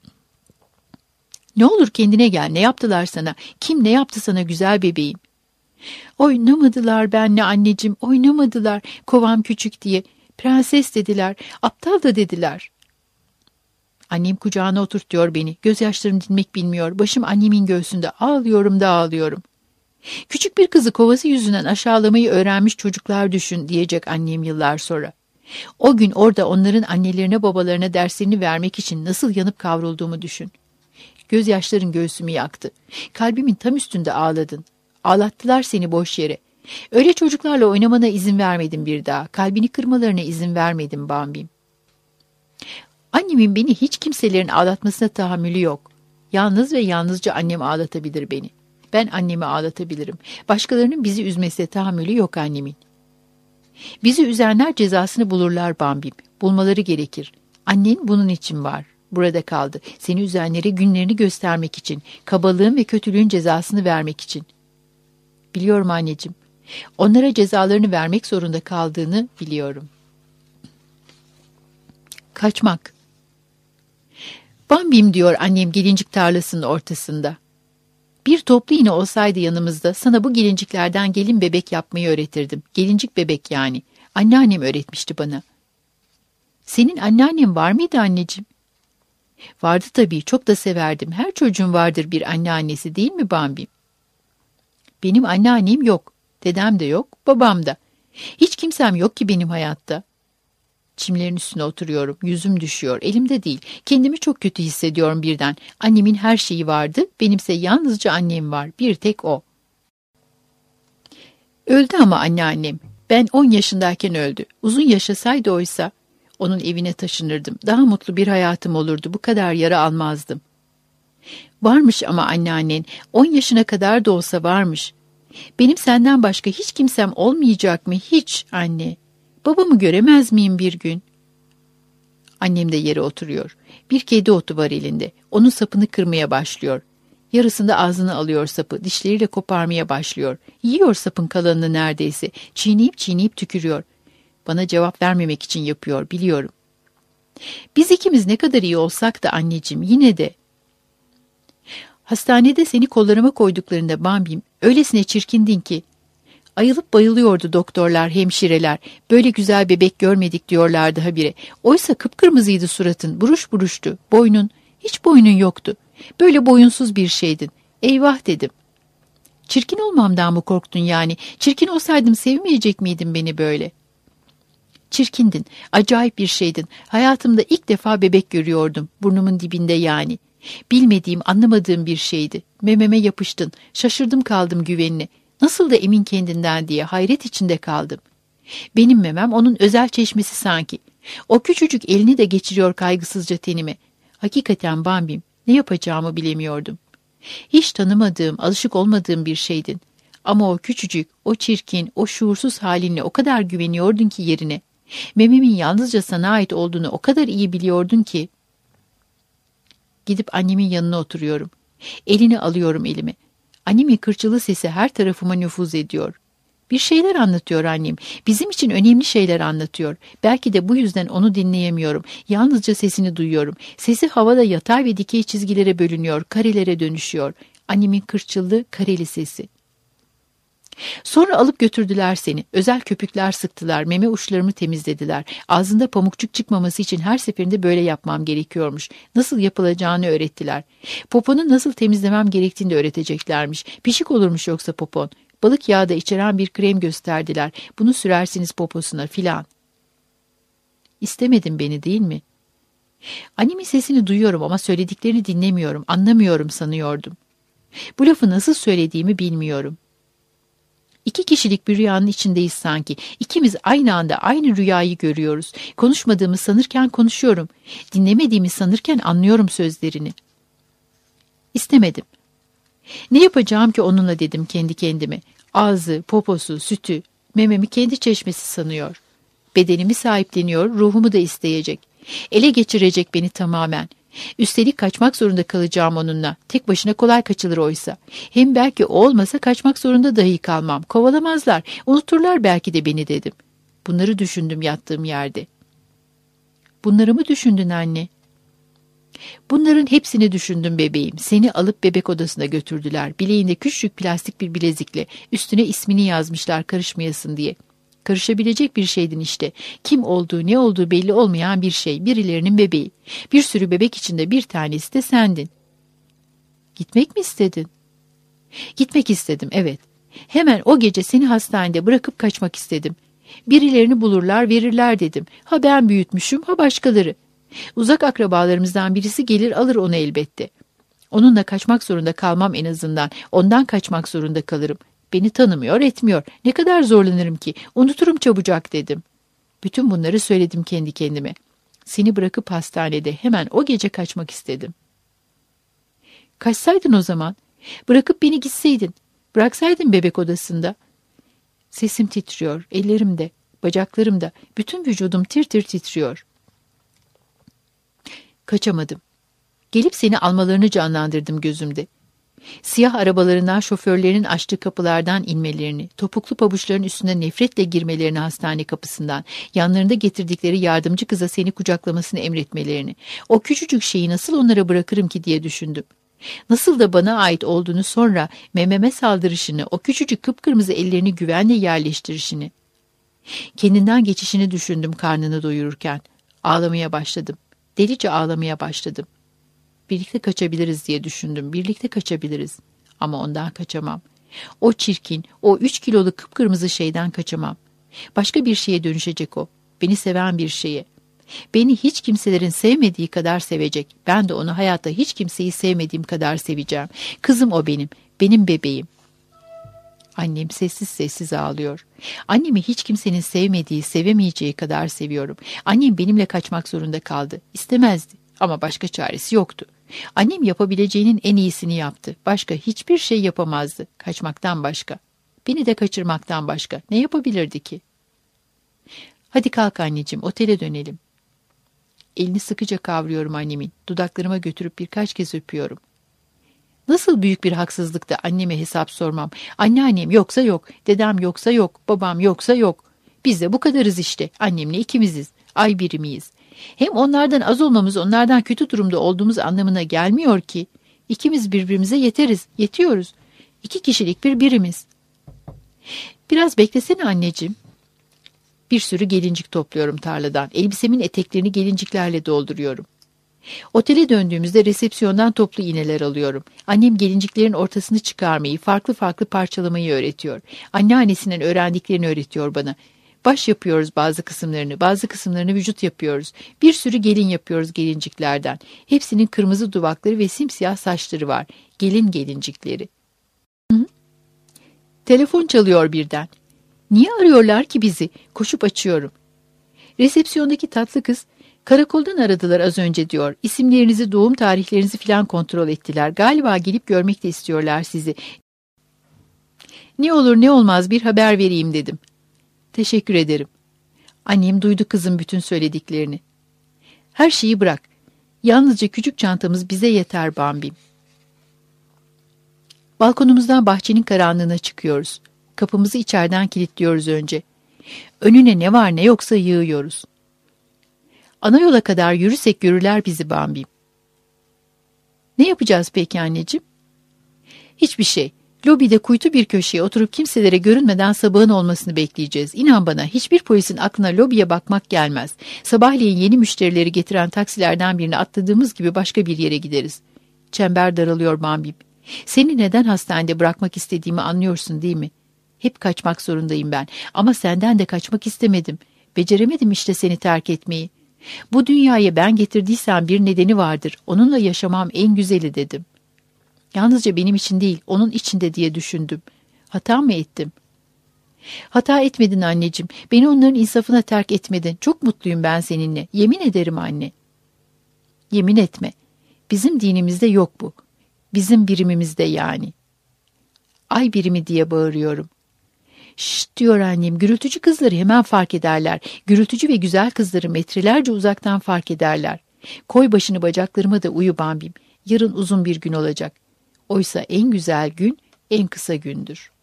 Ne olur kendine gel, ne yaptılar sana? Kim ne yaptı sana güzel bebeğim? Oynamadılar benle anneciğim, oynamadılar. Kovam küçük diye. Prenses dediler, aptal da dediler. Annem kucağına oturtuyor beni. Gözyaşlarım dinmek bilmiyor. Başım annemin göğsünde. Ağlıyorum da ağlıyorum. Küçük bir kızı kovası yüzünden aşağılamayı öğrenmiş çocuklar düşün diyecek annem yıllar sonra. O gün orada onların annelerine babalarına derslerini vermek için nasıl yanıp kavrulduğumu düşün. Gözyaşların göğsümü yaktı. Kalbimin tam üstünde ağladın. Ağlattılar seni boş yere. Öyle çocuklarla oynamana izin vermedim bir daha. Kalbini kırmalarına izin vermedim Bambim. Annemin beni hiç kimselerin ağlatmasına tahammülü yok. Yalnız ve yalnızca annem ağlatabilir beni. Ben annemi ağlatabilirim. Başkalarının bizi üzmesine tahammülü yok annemin. Bizi üzenler cezasını bulurlar Bambim. Bulmaları gerekir. Annen bunun için var. Burada kaldı. Seni üzenlere günlerini göstermek için. Kabalığın ve kötülüğün cezasını vermek için. Biliyorum anneciğim. Onlara cezalarını vermek zorunda kaldığını biliyorum. Kaçmak. Bambim diyor annem gelincik tarlasının ortasında. Bir toplu iğne olsaydı yanımızda sana bu gelinciklerden gelin bebek yapmayı öğretirdim. Gelincik bebek yani. Anneannem öğretmişti bana. Senin anneannen var mıydı anneciğim? Vardı tabii, çok da severdim. Her çocuğun vardır bir anneannesi değil mi Bambim? Benim anneannem yok. Dedem de yok, babam da. Hiç kimsem yok ki benim hayatta. Çimlerin üstüne oturuyorum. Yüzüm düşüyor. Elimde değil. Kendimi çok kötü hissediyorum birden. Annemin her şeyi vardı. Benimse yalnızca annem var. Bir tek o. Öldü ama anneannem. Ben 10 yaşındayken öldü. Uzun yaşasaydı oysa onun evine taşınırdım. Daha mutlu bir hayatım olurdu. Bu kadar yara almazdım. Varmış ama anneannen. 10 yaşına kadar da olsa varmış. Benim senden başka hiç kimsem olmayacak mı? Hiç anne. Babamı göremez miyim bir gün? Annem de yere oturuyor. Bir kedi otu var elinde. Onun sapını kırmaya başlıyor. Yarısında ağzına alıyor sapı. Dişleriyle koparmaya başlıyor. Yiyor sapın kalanını neredeyse. Çiğneyip çiğneyip tükürüyor. Bana cevap vermemek için yapıyor, biliyorum. Biz ikimiz ne kadar iyi olsak da anneciğim, yine de. Hastanede seni kollarıma koyduklarında Bambim, öylesine çirkindin ki. Ayılıp bayılıyordu doktorlar, hemşireler. Böyle güzel bebek görmedik diyorlardı habire. Oysa kıpkırmızıydı suratın, buruş buruştu. Boynun, hiç boynun yoktu. Böyle boyunsuz bir şeydin. Eyvah dedim. Çirkin olmamdan mı korktun yani? Çirkin olsaydım sevmeyecek miydin beni böyle? Çirkindin, acayip bir şeydin. Hayatımda ilk defa bebek görüyordum, burnumun dibinde yani. Bilmediğim, anlamadığım bir şeydi. Mememe yapıştın, şaşırdım kaldım güvenine. Nasıl da emin kendinden diye hayret içinde kaldım. Benim memem onun özel çeşmesi sanki. O küçücük elini de geçiriyor kaygısızca tenime. Hakikaten Bambim, ne yapacağımı bilemiyordum. Hiç tanımadığım, alışık olmadığım bir şeydin. Ama o küçücük, o çirkin, o şuursuz halinle o kadar güveniyordun ki yerine. Mememin yalnızca sana ait olduğunu o kadar iyi biliyordun ki. Gidip annemin yanına oturuyorum. Elini alıyorum elime. Annemin kırçılı sesi her tarafıma nüfuz ediyor. Bir şeyler anlatıyor annem. Bizim için önemli şeyler anlatıyor. Belki de bu yüzden onu dinleyemiyorum. Yalnızca sesini duyuyorum. Sesi havada yatay ve dikey çizgilere bölünüyor, karelere dönüşüyor. Annemin kırçıllı, kareli sesi. Sonra alıp götürdüler seni. Özel köpükler sıktılar, meme uçlarımı temizlediler. Ağzında pamukçuk çıkmaması için her seferinde böyle yapmam gerekiyormuş. Nasıl yapılacağını öğrettiler. Poponu nasıl temizlemem gerektiğini de öğreteceklermiş. Pişik olurmuş yoksa popon. Balık yağı da içeren bir krem gösterdiler. Bunu sürersiniz poposuna filan. İstemedin beni değil mi? Annemin sesini duyuyorum ama söylediklerini dinlemiyorum, anlamıyorum sanıyordum. Bu lafı nasıl söylediğimi bilmiyorum. 2 kişilik bir rüyanın içindeyiz sanki. İkimiz aynı anda aynı rüyayı görüyoruz. Konuşmadığımı sanırken konuşuyorum. Dinlemediğimi sanırken anlıyorum sözlerini. İstemedim. Ne yapacağım ki onunla dedim kendi kendime. Ağzı, poposu, sütü, mememi kendi çeşmesi sanıyor. Bedenimi sahipleniyor, ruhumu da isteyecek. Ele geçirecek beni tamamen. Üstelik kaçmak zorunda kalacağım onunla. Tek başına kolay kaçılır oysa. Hem belki o olmasa kaçmak zorunda dahi kalmam. Kovalamazlar, unuturlar belki de beni dedim. Bunları düşündüm yattığım yerde. Bunları mı düşündün anne? Bunların hepsini düşündüm bebeğim. Seni alıp bebek odasına götürdüler. Bileğinde küçük plastik bir bilezikle. Üstüne ismini yazmışlar karışmayasın diye. Karışabilecek bir şeydin işte. Kim olduğu, ne olduğu belli olmayan bir şey. Birilerinin bebeği. Bir sürü bebek içinde bir tanesi de sendin. Gitmek mi istedin? Gitmek istedim, evet. Hemen o gece seni hastanede bırakıp kaçmak istedim. Birilerini bulurlar, verirler dedim. Ha ben büyütmüşüm, ha başkaları. Uzak akrabalarımızdan birisi gelir alır onu elbette. Onunla kaçmak zorunda kalmam en azından. Ondan kaçmak zorunda kalırım. Beni tanımıyor, etmiyor. Ne kadar zorlanırım ki. Unuturum çabucak dedim. Bütün bunları söyledim kendi kendime. Seni bırakıp hastanede hemen o gece kaçmak istedim. Kaçsaydın o zaman. Bırakıp beni gitseydin. Bıraksaydın bebek odasında. Sesim titriyor, ellerim de, bacaklarım da, bütün vücudum tir tir titriyor. Kaçamadım. Gelip seni almalarını canlandırdım gözümde. Siyah arabalarından şoförlerin açtığı kapılardan inmelerini, topuklu pabuçların üstüne nefretle girmelerini hastane kapısından, yanlarında getirdikleri yardımcı kıza seni kucaklamasını emretmelerini, o küçücük şeyi nasıl onlara bırakırım ki diye düşündüm. Nasıl da bana ait olduğunu sonra mememe saldırışını, o küçücük kıpkırmızı ellerini güvenle yerleştirişini. Kendinden geçişini düşündüm karnını doyururken. Ağlamaya başladım. Delice ağlamaya başladım. Birlikte kaçabiliriz diye düşündüm. Birlikte kaçabiliriz. Ama ondan kaçamam. O çirkin, o 3 kiloluk kıpkırmızı şeyden kaçamam. Başka bir şeye dönüşecek o. Beni seven bir şeye. Beni hiç kimselerin sevmediği kadar sevecek. Ben de onu hayatta hiç kimseyi sevmediğim kadar seveceğim. Kızım o benim. Benim bebeğim. Annem sessiz sessiz ağlıyor. Annemi hiç kimsenin sevmediği, sevemeyeceği kadar seviyorum. Annem benimle kaçmak zorunda kaldı. İstemezdi ama başka çaresi yoktu. Annem yapabileceğinin en iyisini yaptı. Başka hiçbir şey yapamazdı. Kaçmaktan başka. Beni de kaçırmaktan başka. Ne yapabilirdi ki? Hadi kalk anneciğim, otele dönelim. Elini sıkıca kavruyorum annemin. Dudaklarıma götürüp birkaç kez öpüyorum. Nasıl büyük bir haksızlıktı anneme hesap sormam. Anneannem yoksa yok, dedem yoksa yok, babam yoksa yok. Biz de bu kadarız işte. Annemle ikimiziz. Ay birimiyiz. Hem onlardan az olmamız, onlardan kötü durumda olduğumuz anlamına gelmiyor ki. İkimiz birbirimize yeteriz, yetiyoruz. 2 kişilik bir birimiz. Biraz beklesene anneciğim. Bir sürü gelincik topluyorum tarladan. Elbisemin eteklerini gelinciklerle dolduruyorum. Otele döndüğümüzde resepsiyondan toplu iğneler alıyorum. Annem gelinciklerin ortasını çıkarmayı, farklı farklı parçalamayı öğretiyor. Anneannesinden öğrendiklerini öğretiyor bana. Baş yapıyoruz bazı kısımlarını vücut yapıyoruz. Bir sürü gelin yapıyoruz gelinciklerden. Hepsinin kırmızı duvakları ve simsiyah saçları var. Gelin gelincikleri. Hı? Telefon çalıyor birden. Niye arıyorlar ki bizi? Koşup açıyorum. Resepsiyondaki tatlı kız, karakoldan aradılar az önce diyor. İsimlerinizi, doğum tarihlerinizi filan kontrol ettiler. Galiba gelip görmek de istiyorlar sizi. Ne olur ne olmaz bir haber vereyim dedim. Teşekkür ederim. Annem duydu kızım bütün söylediklerini. Her şeyi bırak. Yalnızca küçük çantamız bize yeter Bambim. Balkonumuzdan bahçenin karanlığına çıkıyoruz. Kapımızı içeriden kilitliyoruz önce. Önüne ne var ne yoksa yığıyoruz. Ana yola kadar yürüsek görürler bizi Bambim. Ne yapacağız peki anneciğim? Hiçbir şey. Lobide kuytu bir köşeye oturup kimselere görünmeden sabahın olmasını bekleyeceğiz. İnan bana, hiçbir polisin aklına lobiye bakmak gelmez. Sabahleyin yeni müşterileri getiren taksilerden birini atladığımız gibi başka bir yere gideriz. Çember daralıyor Bambi. Seni neden hastanede bırakmak istediğimi anlıyorsun değil mi? Hep kaçmak zorundayım ben. Ama senden de kaçmak istemedim. Beceremedim işte seni terk etmeyi. Bu dünyaya ben getirdiysem bir nedeni vardır. Onunla yaşamam en güzeli dedim. Yalnızca benim için değil, onun için de diye düşündüm. Hata mı ettim? Hata etmedin anneciğim. Beni onların insafına terk etmedin. Çok mutluyum ben seninle. Yemin ederim anne. Yemin etme. Bizim dinimizde yok bu. Bizim birimimizde yani. Ay birimi diye bağırıyorum. Şşt diyor annem. Gürültücü kızları hemen fark ederler. Gürültücü ve güzel kızları metrelerce uzaktan fark ederler. Koy başını bacaklarıma da uyu Bambim. Yarın uzun bir gün olacak. Oysa en güzel gün en kısa gündür.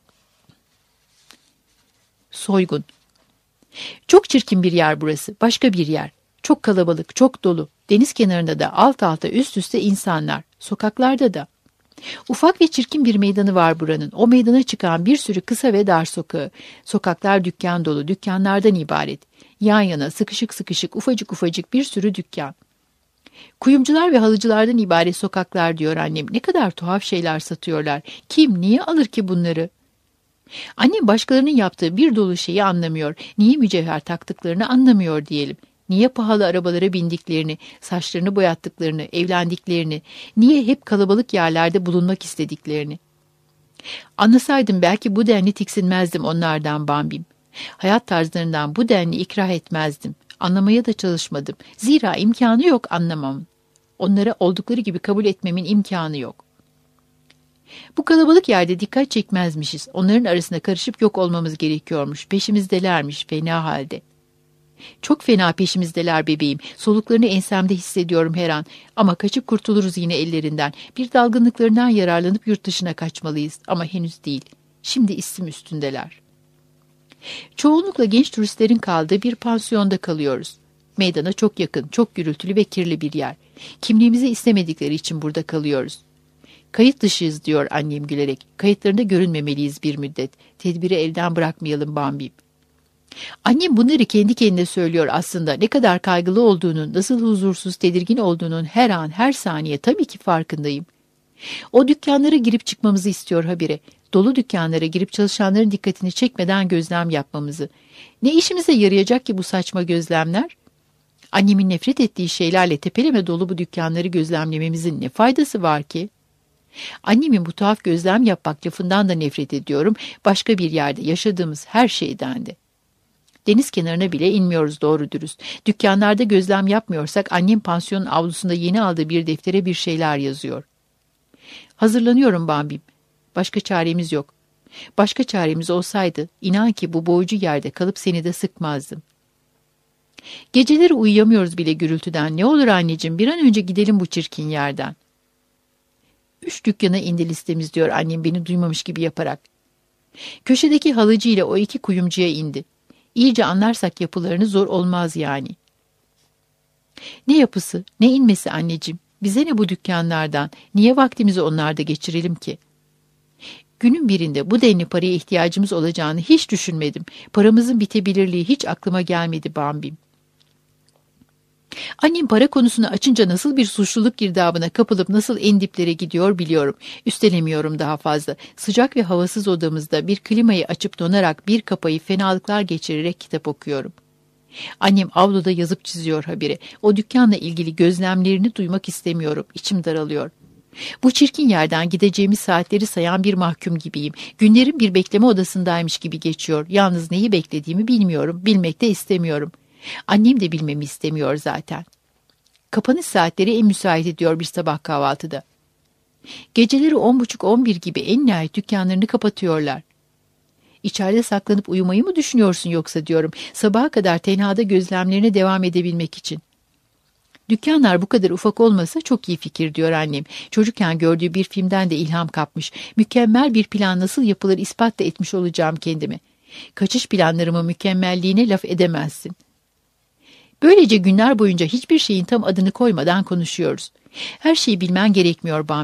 Soygun. Çok çirkin bir yer burası. Başka bir yer. Çok kalabalık, çok dolu. Deniz kenarında da alt alta üst üste insanlar. Sokaklarda da. Ufak ve çirkin bir meydanı var buranın. O meydana çıkan bir sürü kısa ve dar sokağı. Sokaklar dükkan dolu, dükkanlardan ibaret. Yan yana sıkışık sıkışık ufacık ufacık bir sürü dükkan. Kuyumcular ve halıcılardan ibaret sokaklar diyor annem. Ne kadar tuhaf şeyler satıyorlar. Kim, niye alır ki bunları? Annem başkalarının yaptığı bir dolu şeyi anlamıyor. Niye mücevher taktıklarını anlamıyor diyelim. Niye pahalı arabalara bindiklerini, saçlarını boyattıklarını, evlendiklerini, niye hep kalabalık yerlerde bulunmak istediklerini. Anlasaydım belki bu denli tiksinmezdim onlardan Bambim. Hayat tarzlarından bu denli ikrah etmezdim. Anlamaya da çalışmadım. Zira imkanı yok anlamamın. Onlara oldukları gibi kabul etmemin imkanı yok. Bu kalabalık yerde dikkat çekmezmişiz. Onların arasında karışıp yok olmamız gerekiyormuş. Peşimizdelermiş fena halde. Çok fena peşimizdeler bebeğim. Soluklarını ensemde hissediyorum her an. Ama kaçıp kurtuluruz yine ellerinden. Bir dalgınlıklarından yararlanıp yurt dışına kaçmalıyız. Ama henüz değil. Şimdi isim üstündeler. Çoğunlukla genç turistlerin kaldığı bir pansiyonda kalıyoruz. Meydana çok yakın, çok gürültülü ve kirli bir yer. Kimliğimizi istemedikleri için burada kalıyoruz. Kayıt dışıyız diyor annem gülerek. Kayıtlarında görünmemeliyiz bir müddet. Tedbiri elden bırakmayalım Bambi. Annem bunları kendi kendine söylüyor aslında. Ne kadar kaygılı olduğunun, nasıl huzursuz, tedirgin olduğunun her an, her saniye tabii ki farkındayım. O dükkanlara girip çıkmamızı istiyor habire. Dolu dükkanlara girip çalışanların dikkatini çekmeden gözlem yapmamızı. Ne işimize yarayacak ki bu saçma gözlemler? Annemin nefret ettiği şeylerle tepeleme dolu bu dükkanları gözlemlememizin ne faydası var ki? Annemin bu tuhaf gözlem yapmak lafından da nefret ediyorum. Başka bir yerde yaşadığımız her şeyden de. Deniz kenarına bile inmiyoruz doğru dürüst. Dükkanlarda gözlem yapmıyorsak annem pansiyonun avlusunda yeni aldığı bir deftere bir şeyler yazıyor. Hazırlanıyorum Bambim. Başka çaremiz yok. Başka çaremiz olsaydı inan ki bu boğucu yerde kalıp seni de sıkmazdım. Geceleri uyuyamıyoruz bile gürültüden. Ne olur anneciğim bir an önce gidelim bu çirkin yerden. 3 dükkana indi listemiz diyor annem beni duymamış gibi yaparak. Köşedeki halıcı ile o 2 kuyumcuya indi. İyice anlarsak yapılarını zor olmaz yani. Ne yapısı, ne inmesi anneciğim? Bize ne bu dükkanlardan? Niye vaktimizi onlarda geçirelim ki? Günün birinde bu denli paraya ihtiyacımız olacağını hiç düşünmedim. Paramızın bitebilirliği hiç aklıma gelmedi Bambim. Annem para konusunu açınca nasıl bir suçluluk girdabına kapılıp nasıl en diplere gidiyor biliyorum. Üstelemiyorum daha fazla. Sıcak ve havasız odamızda bir klimayı açıp donarak bir kapayı fenalıklar geçirerek kitap okuyorum. Annem avluda yazıp çiziyor habire. O dükkanla ilgili gözlemlerini duymak istemiyorum. İçim daralıyor. Bu çirkin yerden gideceğimiz saatleri sayan bir mahkum gibiyim. Günlerim bir bekleme odasındaymış gibi geçiyor. Yalnız neyi beklediğimi bilmiyorum. Bilmek de istemiyorum. Annem de bilmemi istemiyor zaten. Kapanış saatleri en müsait ediyor bir sabah kahvaltıda. Geceleri 10.30-11 gibi en nihayet dükkanlarını kapatıyorlar. İçeride saklanıp uyumayı mı düşünüyorsun yoksa diyorum. Sabaha kadar tenhada gözlemlerine devam edebilmek için. Dükkanlar bu kadar ufak olmasa çok iyi fikir diyor annem. Çocukken gördüğü bir filmden de ilham kapmış. Mükemmel bir plan nasıl yapılır ispat da etmiş olacağım kendime. Kaçış planlarımın mükemmelliğine laf edemezsin. Böylece günler boyunca hiçbir şeyin tam adını koymadan konuşuyoruz. Her şeyi bilmen gerekmiyor Bambim.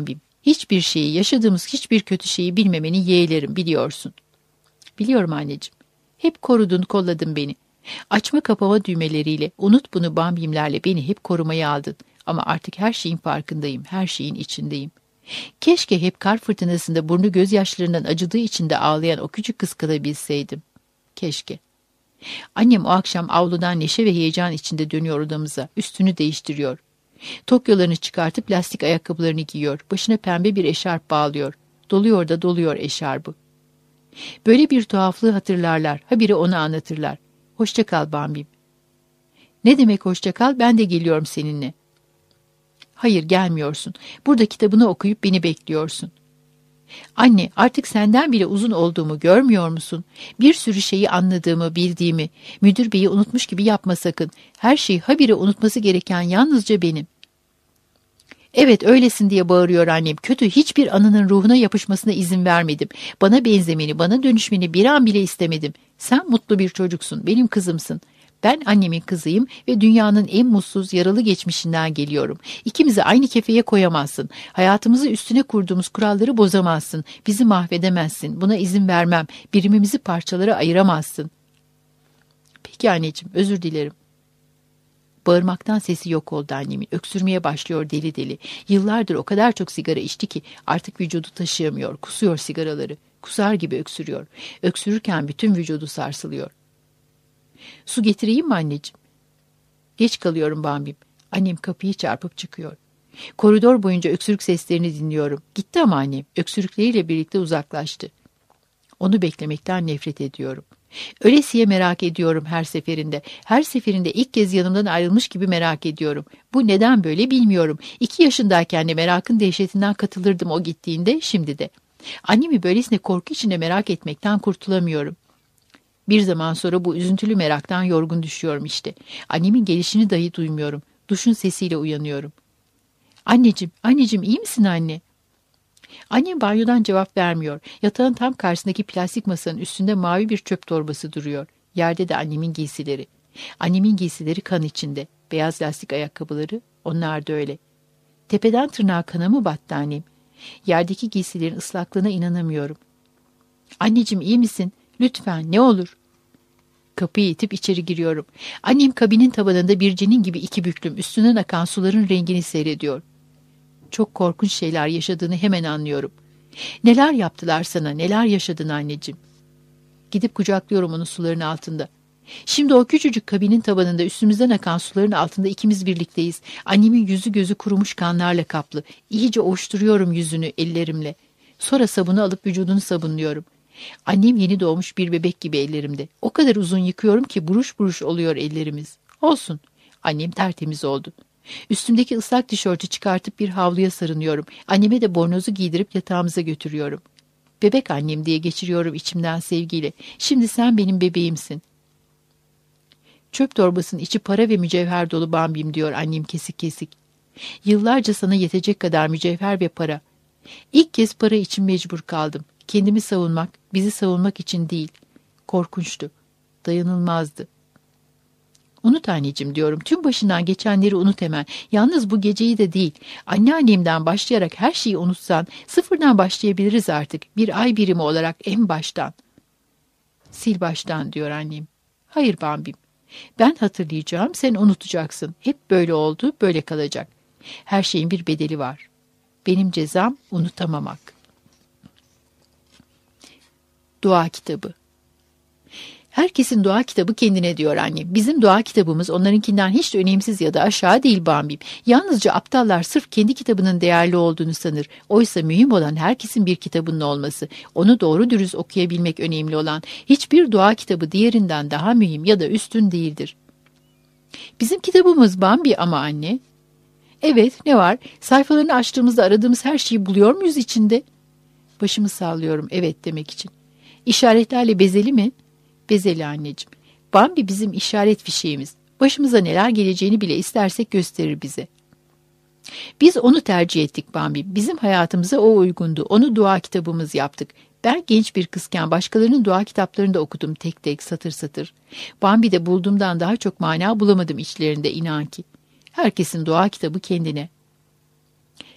Hiçbir şeyi, yaşadığımız hiçbir kötü şeyi bilmemeni yeğlerim, biliyorsun. Biliyorum anneciğim. Hep korudun, kolladın beni. Açma kapama düğmeleriyle, unut bunu bambimlerle beni hep korumaya aldın. Ama artık her şeyin farkındayım, her şeyin içindeyim. Keşke hep kar fırtınasında burnu gözyaşlarından acıdığı içinde ağlayan o küçük kız kalabilseydim. Keşke. Annem o akşam avludan neşe ve heyecan içinde dönüyor odamıza, üstünü değiştiriyor. Tokyolarını çıkartıp lastik ayakkabılarını giyiyor, başına pembe bir eşarp bağlıyor. Doluyor da doluyor eşarbı. Böyle bir tuhaflığı hatırlarlar, habire onu anlatırlar. Hoşça kal Bambim. Ne demek hoşça kal, ben de geliyorum seninle. Hayır, gelmiyorsun. Burada kitabını okuyup beni bekliyorsun. Anne, artık senden bile uzun olduğumu görmüyor musun? Bir sürü şeyi anladığımı, bildiğimi. Müdür beyi unutmuş gibi yapma sakın. Her şeyi habire unutması gereken yalnızca benim. Evet, öylesin diye bağırıyor annem. Kötü hiçbir anının ruhuna yapışmasına izin vermedim. Bana benzemeni, bana dönüşmeni bir an bile istemedim. Sen mutlu bir çocuksun, benim kızımsın. Ben annemin kızıyım ve dünyanın en mutsuz, yaralı geçmişinden geliyorum. İkimizi aynı kefeye koyamazsın. Hayatımızı üstüne kurduğumuz kuralları bozamazsın. Bizi mahvedemezsin. Buna izin vermem. Birimimizi parçalara ayıramazsın. Peki anneciğim, özür dilerim. Bağırmaktan sesi yok oldu annemin. Öksürmeye başlıyor deli deli. Yıllardır o kadar çok sigara içti ki artık vücudu taşıyamıyor. Kusuyor sigaraları. Kusar gibi öksürüyor. Öksürürken bütün vücudu sarsılıyor. Su getireyim mi anneciğim? Geç kalıyorum Bambim. Annem kapıyı çarpıp çıkıyor. Koridor boyunca öksürük seslerini dinliyorum. Gitti ama annem öksürükleriyle birlikte uzaklaştı. Onu beklemekten nefret ediyorum. Ölesiye merak ediyorum her seferinde. Her seferinde ilk kez yanımdan ayrılmış gibi merak ediyorum. Bu neden böyle bilmiyorum. 2 yaşındayken de merakın dehşetinden katılırdım o gittiğinde, şimdi de. Annemi böylesine korku içinde merak etmekten kurtulamıyorum. Bir zaman sonra bu üzüntülü meraktan yorgun düşüyorum işte. Annemin gelişini dahi duymuyorum. Duşun sesiyle uyanıyorum. Anneciğim, anneciğim iyi misin anne? Annem banyodan cevap vermiyor. Yatağın tam karşısındaki plastik masanın üstünde mavi bir çöp torbası duruyor. Yerde de annemin giysileri. Annemin giysileri kan içinde. Beyaz lastik ayakkabıları, onlar da öyle. Tepeden tırnağa kana mı battı annem? Yerdeki giysilerin ıslaklığına inanamıyorum. Anneciğim iyi misin? Lütfen, ne olur. Kapıyı itip içeri giriyorum. Annem kabinin tabanında bir cinin gibi iki büklüm üstünden akan suların rengini seyrediyor. Çok korkunç şeyler yaşadığını hemen anlıyorum. Neler yaptılar sana, neler yaşadın anneciğim? Gidip kucaklıyorum onu suların altında. Şimdi o küçücük kabinin tabanında üstümüzden akan suların altında ikimiz birlikteyiz. Annemin yüzü gözü kurumuş kanlarla kaplı. İyice ovuşturuyorum yüzünü ellerimle. Sonra sabunu alıp vücudunu sabunluyorum. Annem yeni doğmuş bir bebek gibi ellerimde. O kadar uzun yıkıyorum ki buruş buruş oluyor ellerimiz. Olsun. Annem tertemiz oldu. Üstümdeki ıslak tişörtü çıkartıp bir havluya sarınıyorum. Anneme de bornozu giydirip yatağımıza götürüyorum. Bebek annem diye geçiriyorum içimden sevgiyle. Şimdi sen benim bebeğimsin. Çöp torbasının içi para ve mücevher dolu Bambim, diyor annem kesik kesik. Yıllarca sana yetecek kadar mücevher ve para. İlk kez para için mecbur kaldım. Kendimi savunmak, bizi savunmak için değil. Korkunçtu. Dayanılmazdı. Unut anneciğim diyorum. Tüm başından geçenleri unut hemen. Yalnız bu geceyi de değil. Anneannemden başlayarak her şeyi unutsan, sıfırdan başlayabiliriz artık. Bir ay birimi olarak en baştan. Sil baştan, diyor annem. Hayır Bambim. Ben hatırlayacağım, sen unutacaksın. Hep böyle oldu, böyle kalacak. Her şeyin bir bedeli var. Benim cezam unutamamak. Dua kitabı. Herkesin dua kitabı kendine, diyor annem. Bizim dua kitabımız onlarınkinden hiç de önemsiz ya da aşağı değil Bambim. Yalnızca aptallar sırf kendi kitabının değerli olduğunu sanır. Oysa mühim olan herkesin bir kitabının olması. Onu doğru dürüst okuyabilmek önemli olan. Hiçbir dua kitabı diğerinden daha mühim ya da üstün değildir. Bizim kitabımız Bambi ama anne. Evet, ne var? Sayfalarını açtığımızda aradığımız her şeyi buluyor muyuz içinde? Başımı sallıyorum evet demek için. İşaretlerle bezeli mi? Bezeli anneciğim. Bambi bizim işaret fişeğimiz. Başımıza neler geleceğini bile istersek gösterir bize. Biz onu tercih ettik Bambi. Bizim hayatımıza o uygundu. Onu dua kitabımız yaptık. Ben genç bir kızken başkalarının dua kitaplarını da okudum tek tek, satır satır. Bambi'de bulduğumdan daha çok mana bulamadım içlerinde, inan ki. Herkesin dua kitabı kendine.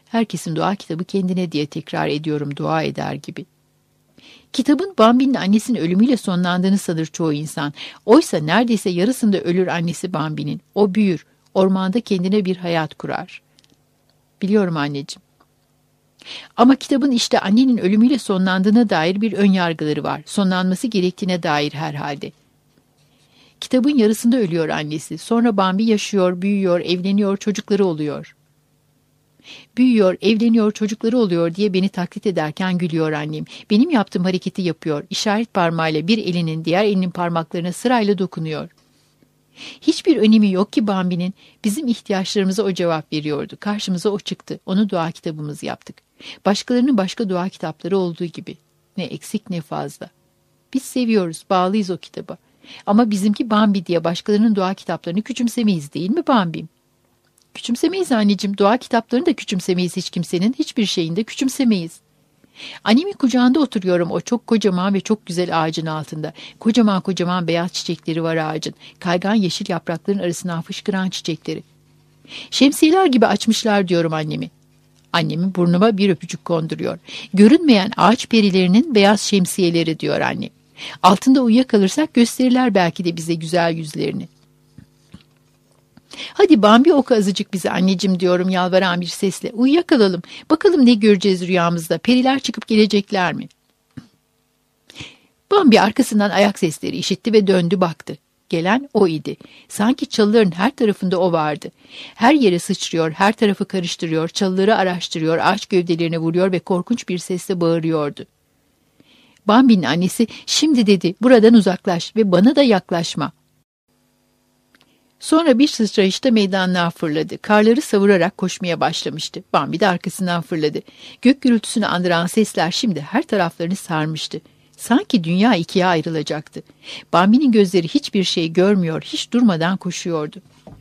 Herkesin dua kitabı kendine diye tekrar ediyorum dua eder gibi. Kitabın Bambi'nin annesinin ölümüyle sonlandığını sanır çoğu insan. Oysa neredeyse yarısında ölür annesi Bambi'nin. O büyür, ormanda kendine bir hayat kurar. Biliyorum anneciğim. Ama kitabın işte annenin ölümüyle sonlandığına dair bir ön yargıları var. Sonlanması gerektiğine dair herhalde. Kitabın yarısında ölüyor annesi. Sonra Bambi yaşıyor, büyüyor, evleniyor, çocukları oluyor. Büyüyor, evleniyor, çocukları oluyor diye beni taklit ederken gülüyor annem. Benim yaptığım hareketi yapıyor. İşaret parmağıyla bir elinin diğer elinin parmaklarına sırayla dokunuyor. Hiçbir önemi yok ki Bambi'nin. Bizim ihtiyaçlarımıza o cevap veriyordu. Karşımıza o çıktı. Onu dua kitabımız yaptık. Başkalarının başka dua kitapları olduğu gibi. Ne eksik ne fazla. Biz seviyoruz, bağlıyız o kitaba. Ama bizimki Bambi diye başkalarının dua kitaplarını küçümsemeyiz değil mi Bambi'm? Küçümsemeyiz anneciğim. Dua kitaplarını da küçümsemeyiz hiç kimsenin. Hiçbir şeyini de küçümsemeyiz. Annemin kucağında oturuyorum o çok kocaman ve çok güzel ağacın altında. Kocaman kocaman beyaz çiçekleri var ağacın. Kaygan yeşil yaprakların arasından fışkıran çiçekleri. Şemsiyeler gibi açmışlar diyorum annemi. Annemin burnuma bir öpücük konduruyor. Görünmeyen ağaç perilerinin beyaz şemsiyeleri diyor annem. Altında uyuyakalırsak gösterirler belki de bize güzel yüzlerini. Hadi Bambi oku azıcık bize anneciğim diyorum yalvaran bir sesle. Uyuyakalalım. Bakalım ne göreceğiz rüyamızda. Periler çıkıp gelecekler mi? Bambi arkasından ayak sesleri işitti ve döndü baktı. Gelen o idi. Sanki çalıların her tarafında o vardı. Her yere sıçrıyor, her tarafı karıştırıyor, çalıları araştırıyor, ağaç gövdelerine vuruyor ve korkunç bir sesle bağırıyordu. Bambi'nin annesi şimdi dedi buradan uzaklaş ve bana da yaklaşma. Sonra bir sıçrayışta meydanlığa fırladı. Karları savurarak koşmaya başlamıştı. Bambi de arkasından fırladı. Gök gürültüsünü andıran sesler şimdi her taraflarını sarmıştı. Sanki dünya ikiye ayrılacaktı. Bambi'nin gözleri hiçbir şey görmüyor, hiç durmadan koşuyordu.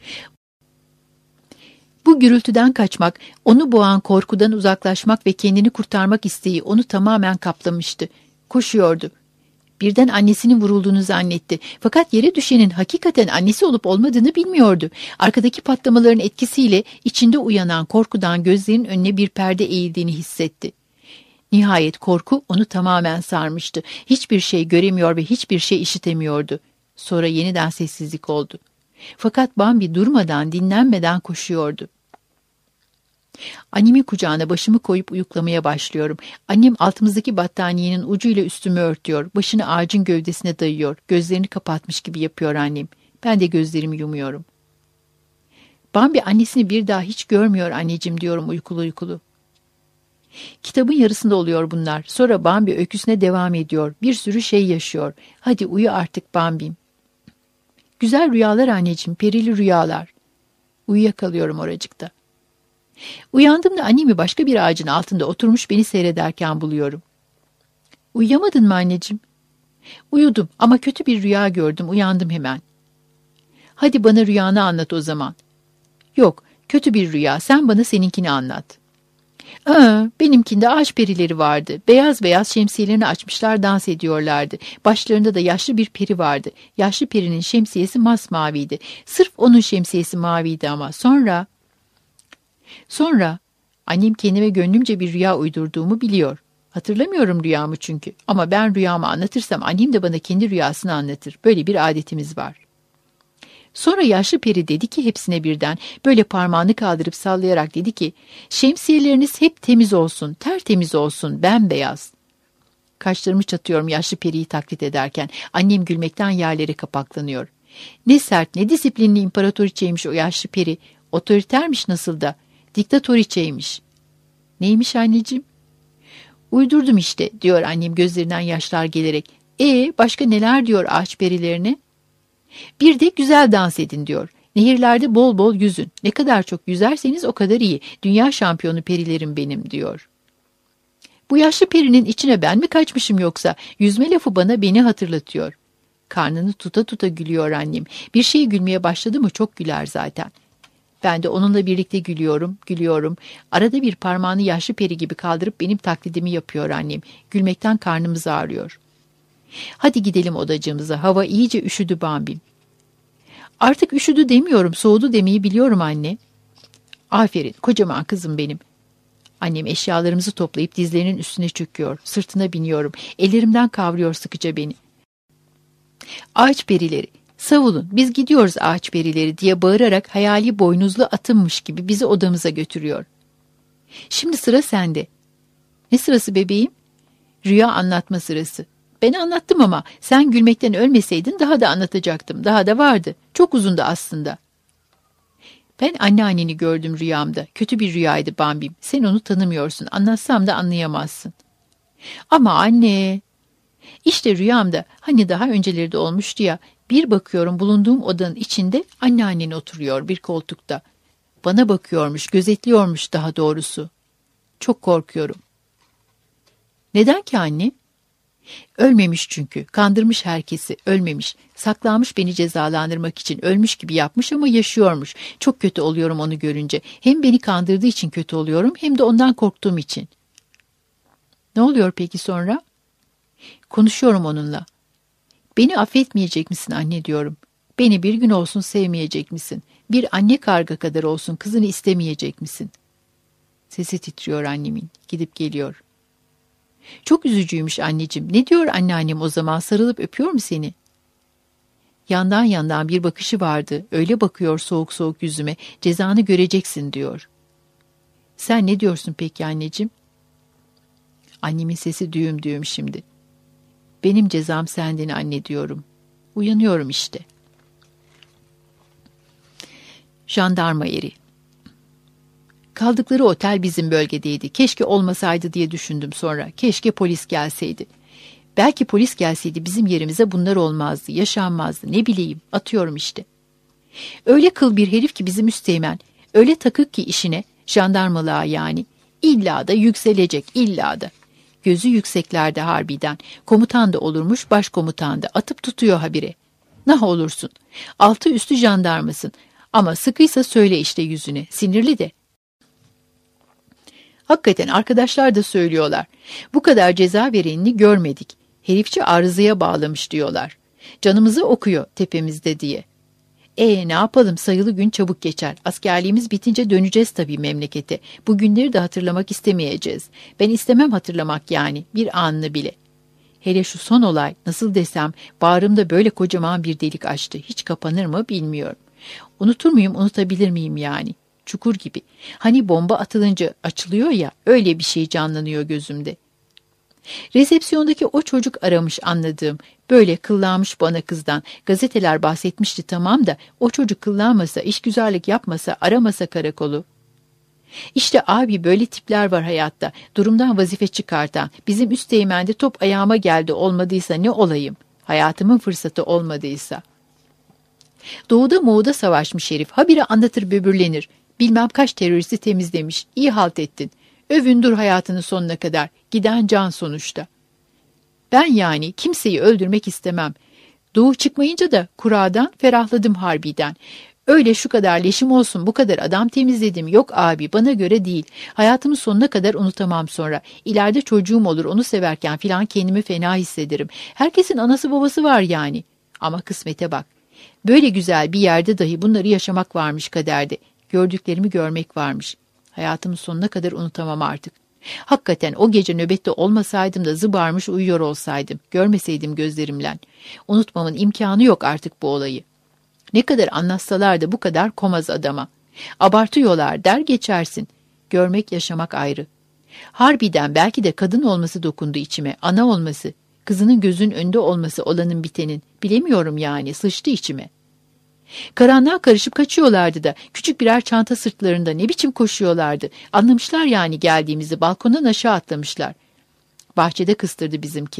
Bu gürültüden kaçmak, onu boğan korkudan uzaklaşmak ve kendini kurtarmak isteği onu tamamen kaplamıştı. Koşuyordu. Birden annesinin vurulduğunu zannetti. Fakat yere düşenin hakikaten annesi olup olmadığını bilmiyordu. Arkadaki patlamaların etkisiyle içinde uyanan korkudan gözlerinin önüne bir perde eğildiğini hissetti. Nihayet korku onu tamamen sarmıştı. Hiçbir şey göremiyor ve hiçbir şey işitemiyordu. Sonra yeniden sessizlik oldu. Fakat Bambi durmadan, dinlenmeden koşuyordu. Annemin kucağına başımı koyup uyuklamaya başlıyorum. Annem altımızdaki battaniyenin ucuyla üstümü örtüyor. Başını ağacın gövdesine dayıyor. Gözlerini kapatmış gibi yapıyor annem. Ben de gözlerimi yumuyorum. Bambi annesini bir daha hiç görmüyor anneciğim diyorum uykulu uykulu. Kitabın yarısında oluyor bunlar. Sonra Bambi öyküsüne devam ediyor. Bir sürü şey yaşıyor. Hadi uyu artık Bambi'm. Güzel rüyalar anneciğim, perili rüyalar. Uyuyakalıyorum oracıkta. Uyandığımda annemi başka bir ağacın altında oturmuş beni seyrederken buluyorum. Uyuyamadın mı anneciğim? Uyudum ama kötü bir rüya gördüm, uyandım hemen. Hadi bana rüyanı anlat o zaman. Yok, kötü bir rüya, sen bana seninkini anlat. Benimkinde ağaç perileri vardı. Beyaz beyaz şemsiyelerini açmışlar dans ediyorlardı. Başlarında da yaşlı bir peri vardı. Yaşlı perinin şemsiyesi masmaviydi. Sırf onun şemsiyesi maviydi ama Sonra annem kendime gönlümce bir rüya uydurduğumu biliyor. Hatırlamıyorum rüyamı çünkü. Ama ben rüyamı anlatırsam annem de bana kendi rüyasını anlatır. Böyle bir adetimiz var. Sonra yaşlı peri dedi ki hepsine birden böyle parmağını kaldırıp sallayarak dedi ki şemsiyeleriniz hep temiz olsun, tertemiz olsun, bembeyaz. Kaşlarımı çatıyorum yaşlı periyi taklit ederken. Annem gülmekten yerlere kapaklanıyor. Ne sert ne disiplinli imparatoriçeymiş o yaşlı peri. Otoritermiş nasıl da. Diktatoriçeymiş. Neymiş anneciğim? Uydurdum işte diyor annem gözlerinden yaşlar gelerek. Başka neler diyor ağaç perilerine? Bir de güzel dans edin diyor. Nehirlerde bol bol yüzün. Ne kadar çok yüzerseniz o kadar iyi. Dünya şampiyonu perilerim benim diyor. Bu yaşlı perinin içine ben mi kaçmışım yoksa? Yüzme lafı bana beni hatırlatıyor. Karnını tuta tuta gülüyor annem. Bir şey gülmeye başladı mı çok güler zaten. Ben de onunla birlikte gülüyorum. Arada bir parmağını yaşlı peri gibi kaldırıp benim taklidimi yapıyor annem. Gülmekten karnımız ağrıyor. Hadi gidelim odacığımıza. Hava iyice üşüdü Bambi'm. Artık üşüdü demiyorum, soğudu demeyi biliyorum anne. Aferin, kocaman kızım benim. Annem eşyalarımızı toplayıp dizlerinin üstüne çöküyor. Sırtına biniyorum. Ellerimden kavruyor sıkıca beni. Ağaç perileri, savulun, biz gidiyoruz ağaç perileri diye bağırarak hayali boynuzlu atımmış gibi bizi odamıza götürüyor. Şimdi sıra sende. Ne sırası bebeğim? Rüya anlatma sırası. Ben anlattım ama sen gülmekten ölmeseydin daha da anlatacaktım. Daha da vardı. Çok uzundu aslında. Ben anneanneni gördüm rüyamda. Kötü bir rüyaydı Bambim. Sen onu tanımıyorsun. Anlatsam da anlayamazsın. Ama anne... İşte rüyamda hani daha önceleri de olmuştu ya, bir bakıyorum bulunduğum odanın içinde anneannen oturuyor bir koltukta. Bana bakıyormuş, gözetliyormuş daha doğrusu. Çok korkuyorum. Neden ki anne? Ölmemiş çünkü. Kandırmış herkesi. Ölmemiş. Saklanmış beni cezalandırmak için. Ölmüş gibi yapmış ama yaşıyormuş. Çok kötü oluyorum onu görünce. Hem beni kandırdığı için kötü oluyorum hem de ondan korktuğum için. Ne oluyor peki sonra? Konuşuyorum onunla. Beni affetmeyecek misin anne diyorum. Beni bir gün olsun sevmeyecek misin? Bir anne karga kadar olsun kızını istemeyecek misin? Sesi titriyor annemin. Gidip geliyor. Çok üzücüymüş anneciğim. Ne diyor anneannem o zaman? Sarılıp öpüyor mu seni? Yandan yandan bir bakışı vardı. Öyle bakıyor soğuk soğuk yüzüme. Cezanı göreceksin diyor. Sen ne diyorsun peki anneciğim? Annemin sesi düğüm düğüm şimdi. Benim cezam sendin anne diyorum. Uyanıyorum işte. Jandarma eri. Kaldıkları otel bizim bölgedeydi. Keşke olmasaydı diye düşündüm sonra. Keşke polis gelseydi. Belki polis gelseydi bizim yerimize bunlar olmazdı, yaşanmazdı. Ne bileyim, atıyorum işte. Öyle kıl bir herif ki bizim üsteğmen. Öyle takık ki işine, jandarmalığa yani. İlla da yükselecek, illa da. Gözü yükseklerde harbiden. Komutan da olurmuş, başkomutan da. Atıp tutuyor habire. Nah olursun. Altı üstü jandarmasın. Ama sıkıysa söyle işte yüzüne. Sinirli de. Hakikaten arkadaşlar da söylüyorlar. Bu kadar ceza verenini görmedik. Herifçi arızaya bağlamış diyorlar. Canımızı okuyor tepemizde diye. Ne yapalım, sayılı gün çabuk geçer. Askerliğimiz bitince döneceğiz tabii memlekete. Bu günleri de hatırlamak istemeyeceğiz. Ben istemem hatırlamak yani, bir anını bile. Hele şu son olay, nasıl desem, bağrımda böyle kocaman bir delik açtı. Hiç kapanır mı bilmiyorum. Unutur muyum, unutabilir miyim yani? Çukur gibi. Hani bomba atılınca açılıyor ya, öyle bir şey canlanıyor gözümde. Resepsiyondaki o çocuk aramış anladığım. Böyle kıllanmış bana kızdan. Gazeteler bahsetmişti tamam da o çocuk kıllanmasa, işgüzarlık yapmasa, aramasa karakolu. İşte abi böyle tipler var hayatta. Durumdan vazife çıkartan. Bizim üsteğmende top ayağıma geldi olmadıysa ne olayım? Hayatımın fırsatı olmadıysa. Doğuda Moğu'da savaşmış herif. Habire anlatır böbürlenir. Bilmem kaç teröristi temizlemiş. İyi halt ettin. Övündür hayatının sonuna kadar. Giden can sonuçta. Ben yani kimseyi öldürmek istemem. Doğu çıkmayınca da kuradan ferahladım harbiden. Öyle şu kadar leşim olsun, bu kadar adam temizledim. Yok abi, bana göre değil. Hayatımın sonuna kadar unutamam sonra. İleride çocuğum olur, onu severken filan kendimi fena hissederim. Herkesin anası babası var yani. Ama kısmete bak. Böyle güzel bir yerde dahi bunları yaşamak varmış kaderde. Gördüklerimi görmek varmış. Hayatımın sonuna kadar unutamam artık. Hakikaten o gece nöbette olmasaydım da zıbarmış uyuyor olsaydım, görmeseydim gözlerimle. Unutmamın imkanı yok artık bu olayı. Ne kadar anlatsalar da bu kadar komaz adama. Abartıyorlar der geçersin. Görmek yaşamak ayrı. Harbiden belki de kadın olması dokundu içime, ana olması, kızının gözün önünde olması olanın bitenin. Bilemiyorum yani, sıçtı içime. Karanlığa karışıp kaçıyorlardı da, küçük birer çanta sırtlarında ne biçim koşuyorlardı. Anlamışlar yani geldiğimizi, balkondan aşağı atlamışlar. Bahçede kıstırdı bizimki.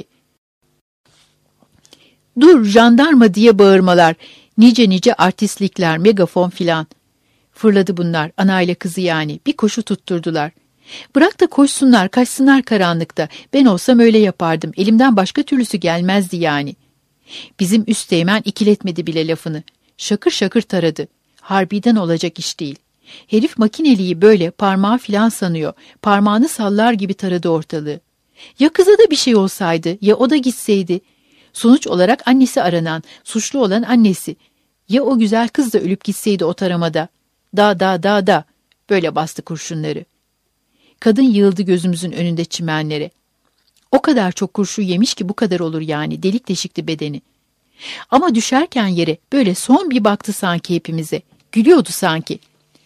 Dur jandarma diye bağırmalar, nice nice artistlikler, megafon filan. Fırladı bunlar, anayla kızı yani, bir koşu tutturdular. Bırak da koşsunlar, kaçsınlar karanlıkta. Ben olsam öyle yapardım, elimden başka türlüsü gelmezdi yani. Bizim üsteğmen ikiletmedi bile lafını. Şakır şakır taradı. Harbiden olacak iş değil. Herif makineliği böyle parmağı filan sanıyor. Parmağını sallar gibi taradı ortalığı. Ya kıza da bir şey olsaydı, ya o da gitseydi. Sonuç olarak annesi aranan, suçlu olan annesi. Ya o güzel kız da ölüp gitseydi o taramada. Da. Böyle bastı kurşunları. Kadın yığıldı gözümüzün önünde çimenlere. O kadar çok kurşun yemiş ki bu kadar olur yani, delik deşikti bedeni. Ama düşerken yere böyle son bir baktı sanki hepimize. Gülüyordu sanki.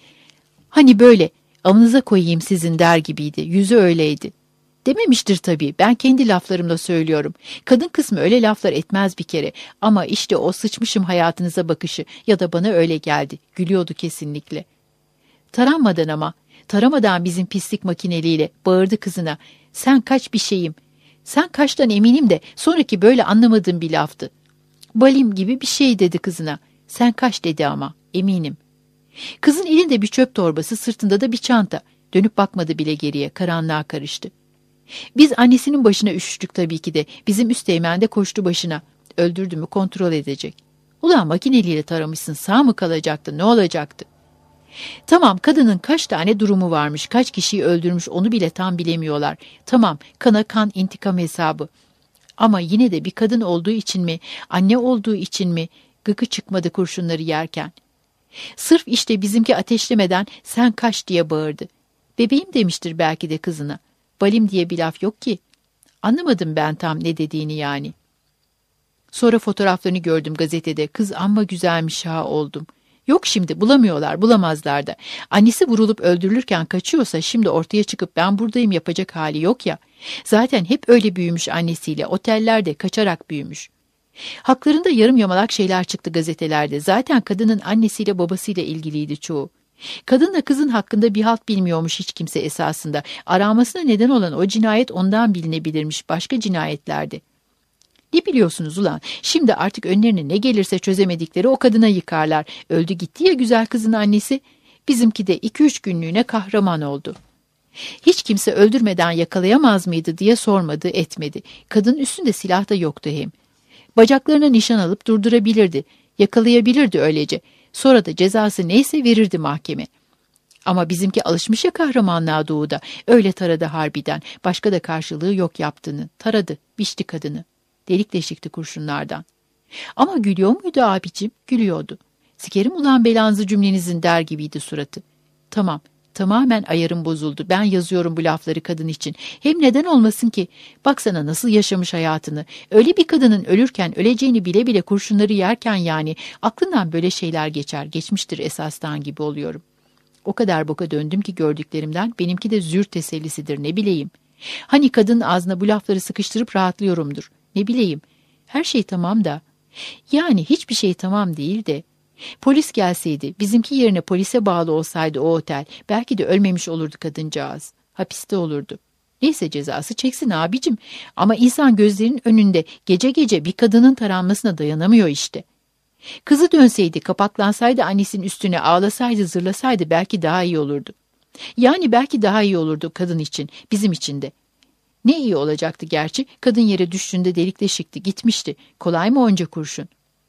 Hani böyle amınıza koyayım sizin der gibiydi. Yüzü öyleydi. Dememiştir tabii. Ben kendi laflarımla söylüyorum. Kadın kısmı öyle laflar etmez bir kere. Ama işte o sıçmışım hayatınıza bakışı ya da bana öyle geldi. Gülüyordu kesinlikle. Taranmadan ama, taramadan bizim pislik makineliyle bağırdı kızına. Sen kaç bir şeyim. Sen kaçtan eminim de sonraki böyle anlamadığım bir laftı. Balim gibi bir şey dedi kızına. Sen kaç dedi ama, eminim. Kızın elinde bir çöp torbası, sırtında da bir çanta. Dönüp bakmadı bile geriye, karanlığa karıştı. Biz annesinin başına üşüştük tabii ki de. Bizim üsteğmen de koştu başına. Öldürdü mü kontrol edecek. Ulan makineliyle taramışsın, sağ mı kalacaktı, ne olacaktı? Tamam, kadının kaç tane durumu varmış, kaç kişiyi öldürmüş onu bile tam bilemiyorlar. Tamam, kana kan intikam hesabı. Ama yine de bir kadın olduğu için mi, anne olduğu için mi gıkı çıkmadı kurşunları yerken. Sırf işte bizimki ateşlemeden sen kaç diye bağırdı. Bebeğim demiştir belki de kızına. Balim diye bir laf yok ki. Anlamadım ben tam ne dediğini yani. Sonra fotoğraflarını gördüm gazetede. Kız amma güzelmiş ha oldum. Yok şimdi bulamıyorlar, bulamazlar da. Annesi vurulup öldürülürken kaçıyorsa şimdi ortaya çıkıp ben buradayım yapacak hali yok ya. Zaten hep öyle büyümüş annesiyle, otellerde kaçarak büyümüş. Haklarında yarım yamalak şeyler çıktı gazetelerde. Zaten kadının annesiyle babasıyla ilgiliydi çoğu. Kadınla kızın hakkında bir halt bilmiyormuş hiç kimse esasında. Aranmasına neden olan o cinayet ondan bilinebilirmiş başka cinayetlerdi. Ne biliyorsunuz ulan? Şimdi artık önlerine ne gelirse çözemedikleri o kadına yıkarlar. Öldü gitti ya güzel kızın annesi. Bizimki de 2-3 günlüğüne kahraman oldu. Hiç kimse öldürmeden yakalayamaz mıydı diye sormadı, etmedi. Kadının üstünde silah da yoktu hem. Bacaklarına nişan alıp durdurabilirdi. Yakalayabilirdi öylece. Sonra da cezası neyse verirdi mahkeme. Ama bizimki alışmış ya kahramanlığa doğuda. Öyle taradı harbiden. Başka da karşılığı yok yaptığını. Taradı, biçti kadını. Delik deşikti kurşunlardan. Ama gülüyor muydu abicim? Gülüyordu. Sikerim ulan belanızı cümlenizin der gibiydi suratı. Tamam, tamamen ayarım bozuldu. Ben yazıyorum bu lafları kadın için. Hem neden olmasın ki? Baksana nasıl yaşamış hayatını. Öyle bir kadının ölürken öleceğini bile bile kurşunları yerken yani aklından böyle şeyler geçer. Geçmiştir esastan gibi oluyorum. O kadar boka döndüm ki gördüklerimden benimki de züğürt tesellisidir ne bileyim. Hani kadının ağzına bu lafları sıkıştırıp rahatlıyorumdur. Ne bileyim. Her şey tamam da. Yani hiçbir şey tamam değil de. Polis gelseydi, bizimki yerine polise bağlı olsaydı o otel, belki de ölmemiş olurdu kadıncağız. Hapiste olurdu. Neyse cezası çeksin abicim. Ama insan gözlerinin önünde gece gece bir kadının taranmasına dayanamıyor işte. Kızı dönseydi, kapaklansaydı annesinin üstüne ağlasaydı, zırlasaydı belki daha iyi olurdu. Yani belki daha iyi olurdu kadın için, bizim için de. Ne iyi olacaktı gerçi, kadın yere düştüğünde delik deşikti, gitmişti. Kolay mı onca kurşun?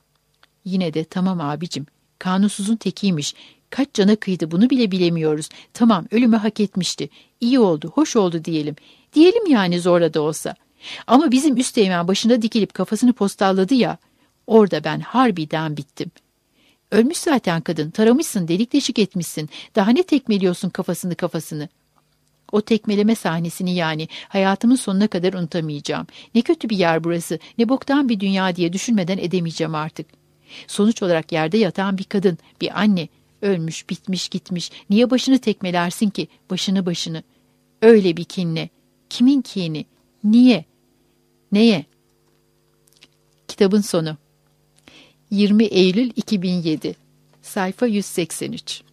Yine de tamam abicim, kanunsuzun tekiymiş. Kaç cana kıydı bunu bile bilemiyoruz. Tamam ölümü hak etmişti. İyi oldu, hoş oldu diyelim. Diyelim yani zorla da olsa. Ama bizim üsteğmen başında dikilip kafasını postalladı ya, orada ben harbiden bittim. Ölmüş zaten kadın, taramışsın, delik deşik etmişsin. Daha ne tekmeliyorsun kafasını? O tekmeleme sahnesini yani hayatımın sonuna kadar unutamayacağım. Ne kötü bir yer burası, ne boktan bir dünya diye düşünmeden edemeyeceğim artık. Sonuç olarak yerde yatan bir kadın, bir anne, ölmüş, bitmiş, gitmiş. Niye başını tekmelersin ki, başını? Öyle bir kinle. Kimin kini? Niye? Neye? Kitabın sonu. 20 Eylül 2007. Sayfa 183.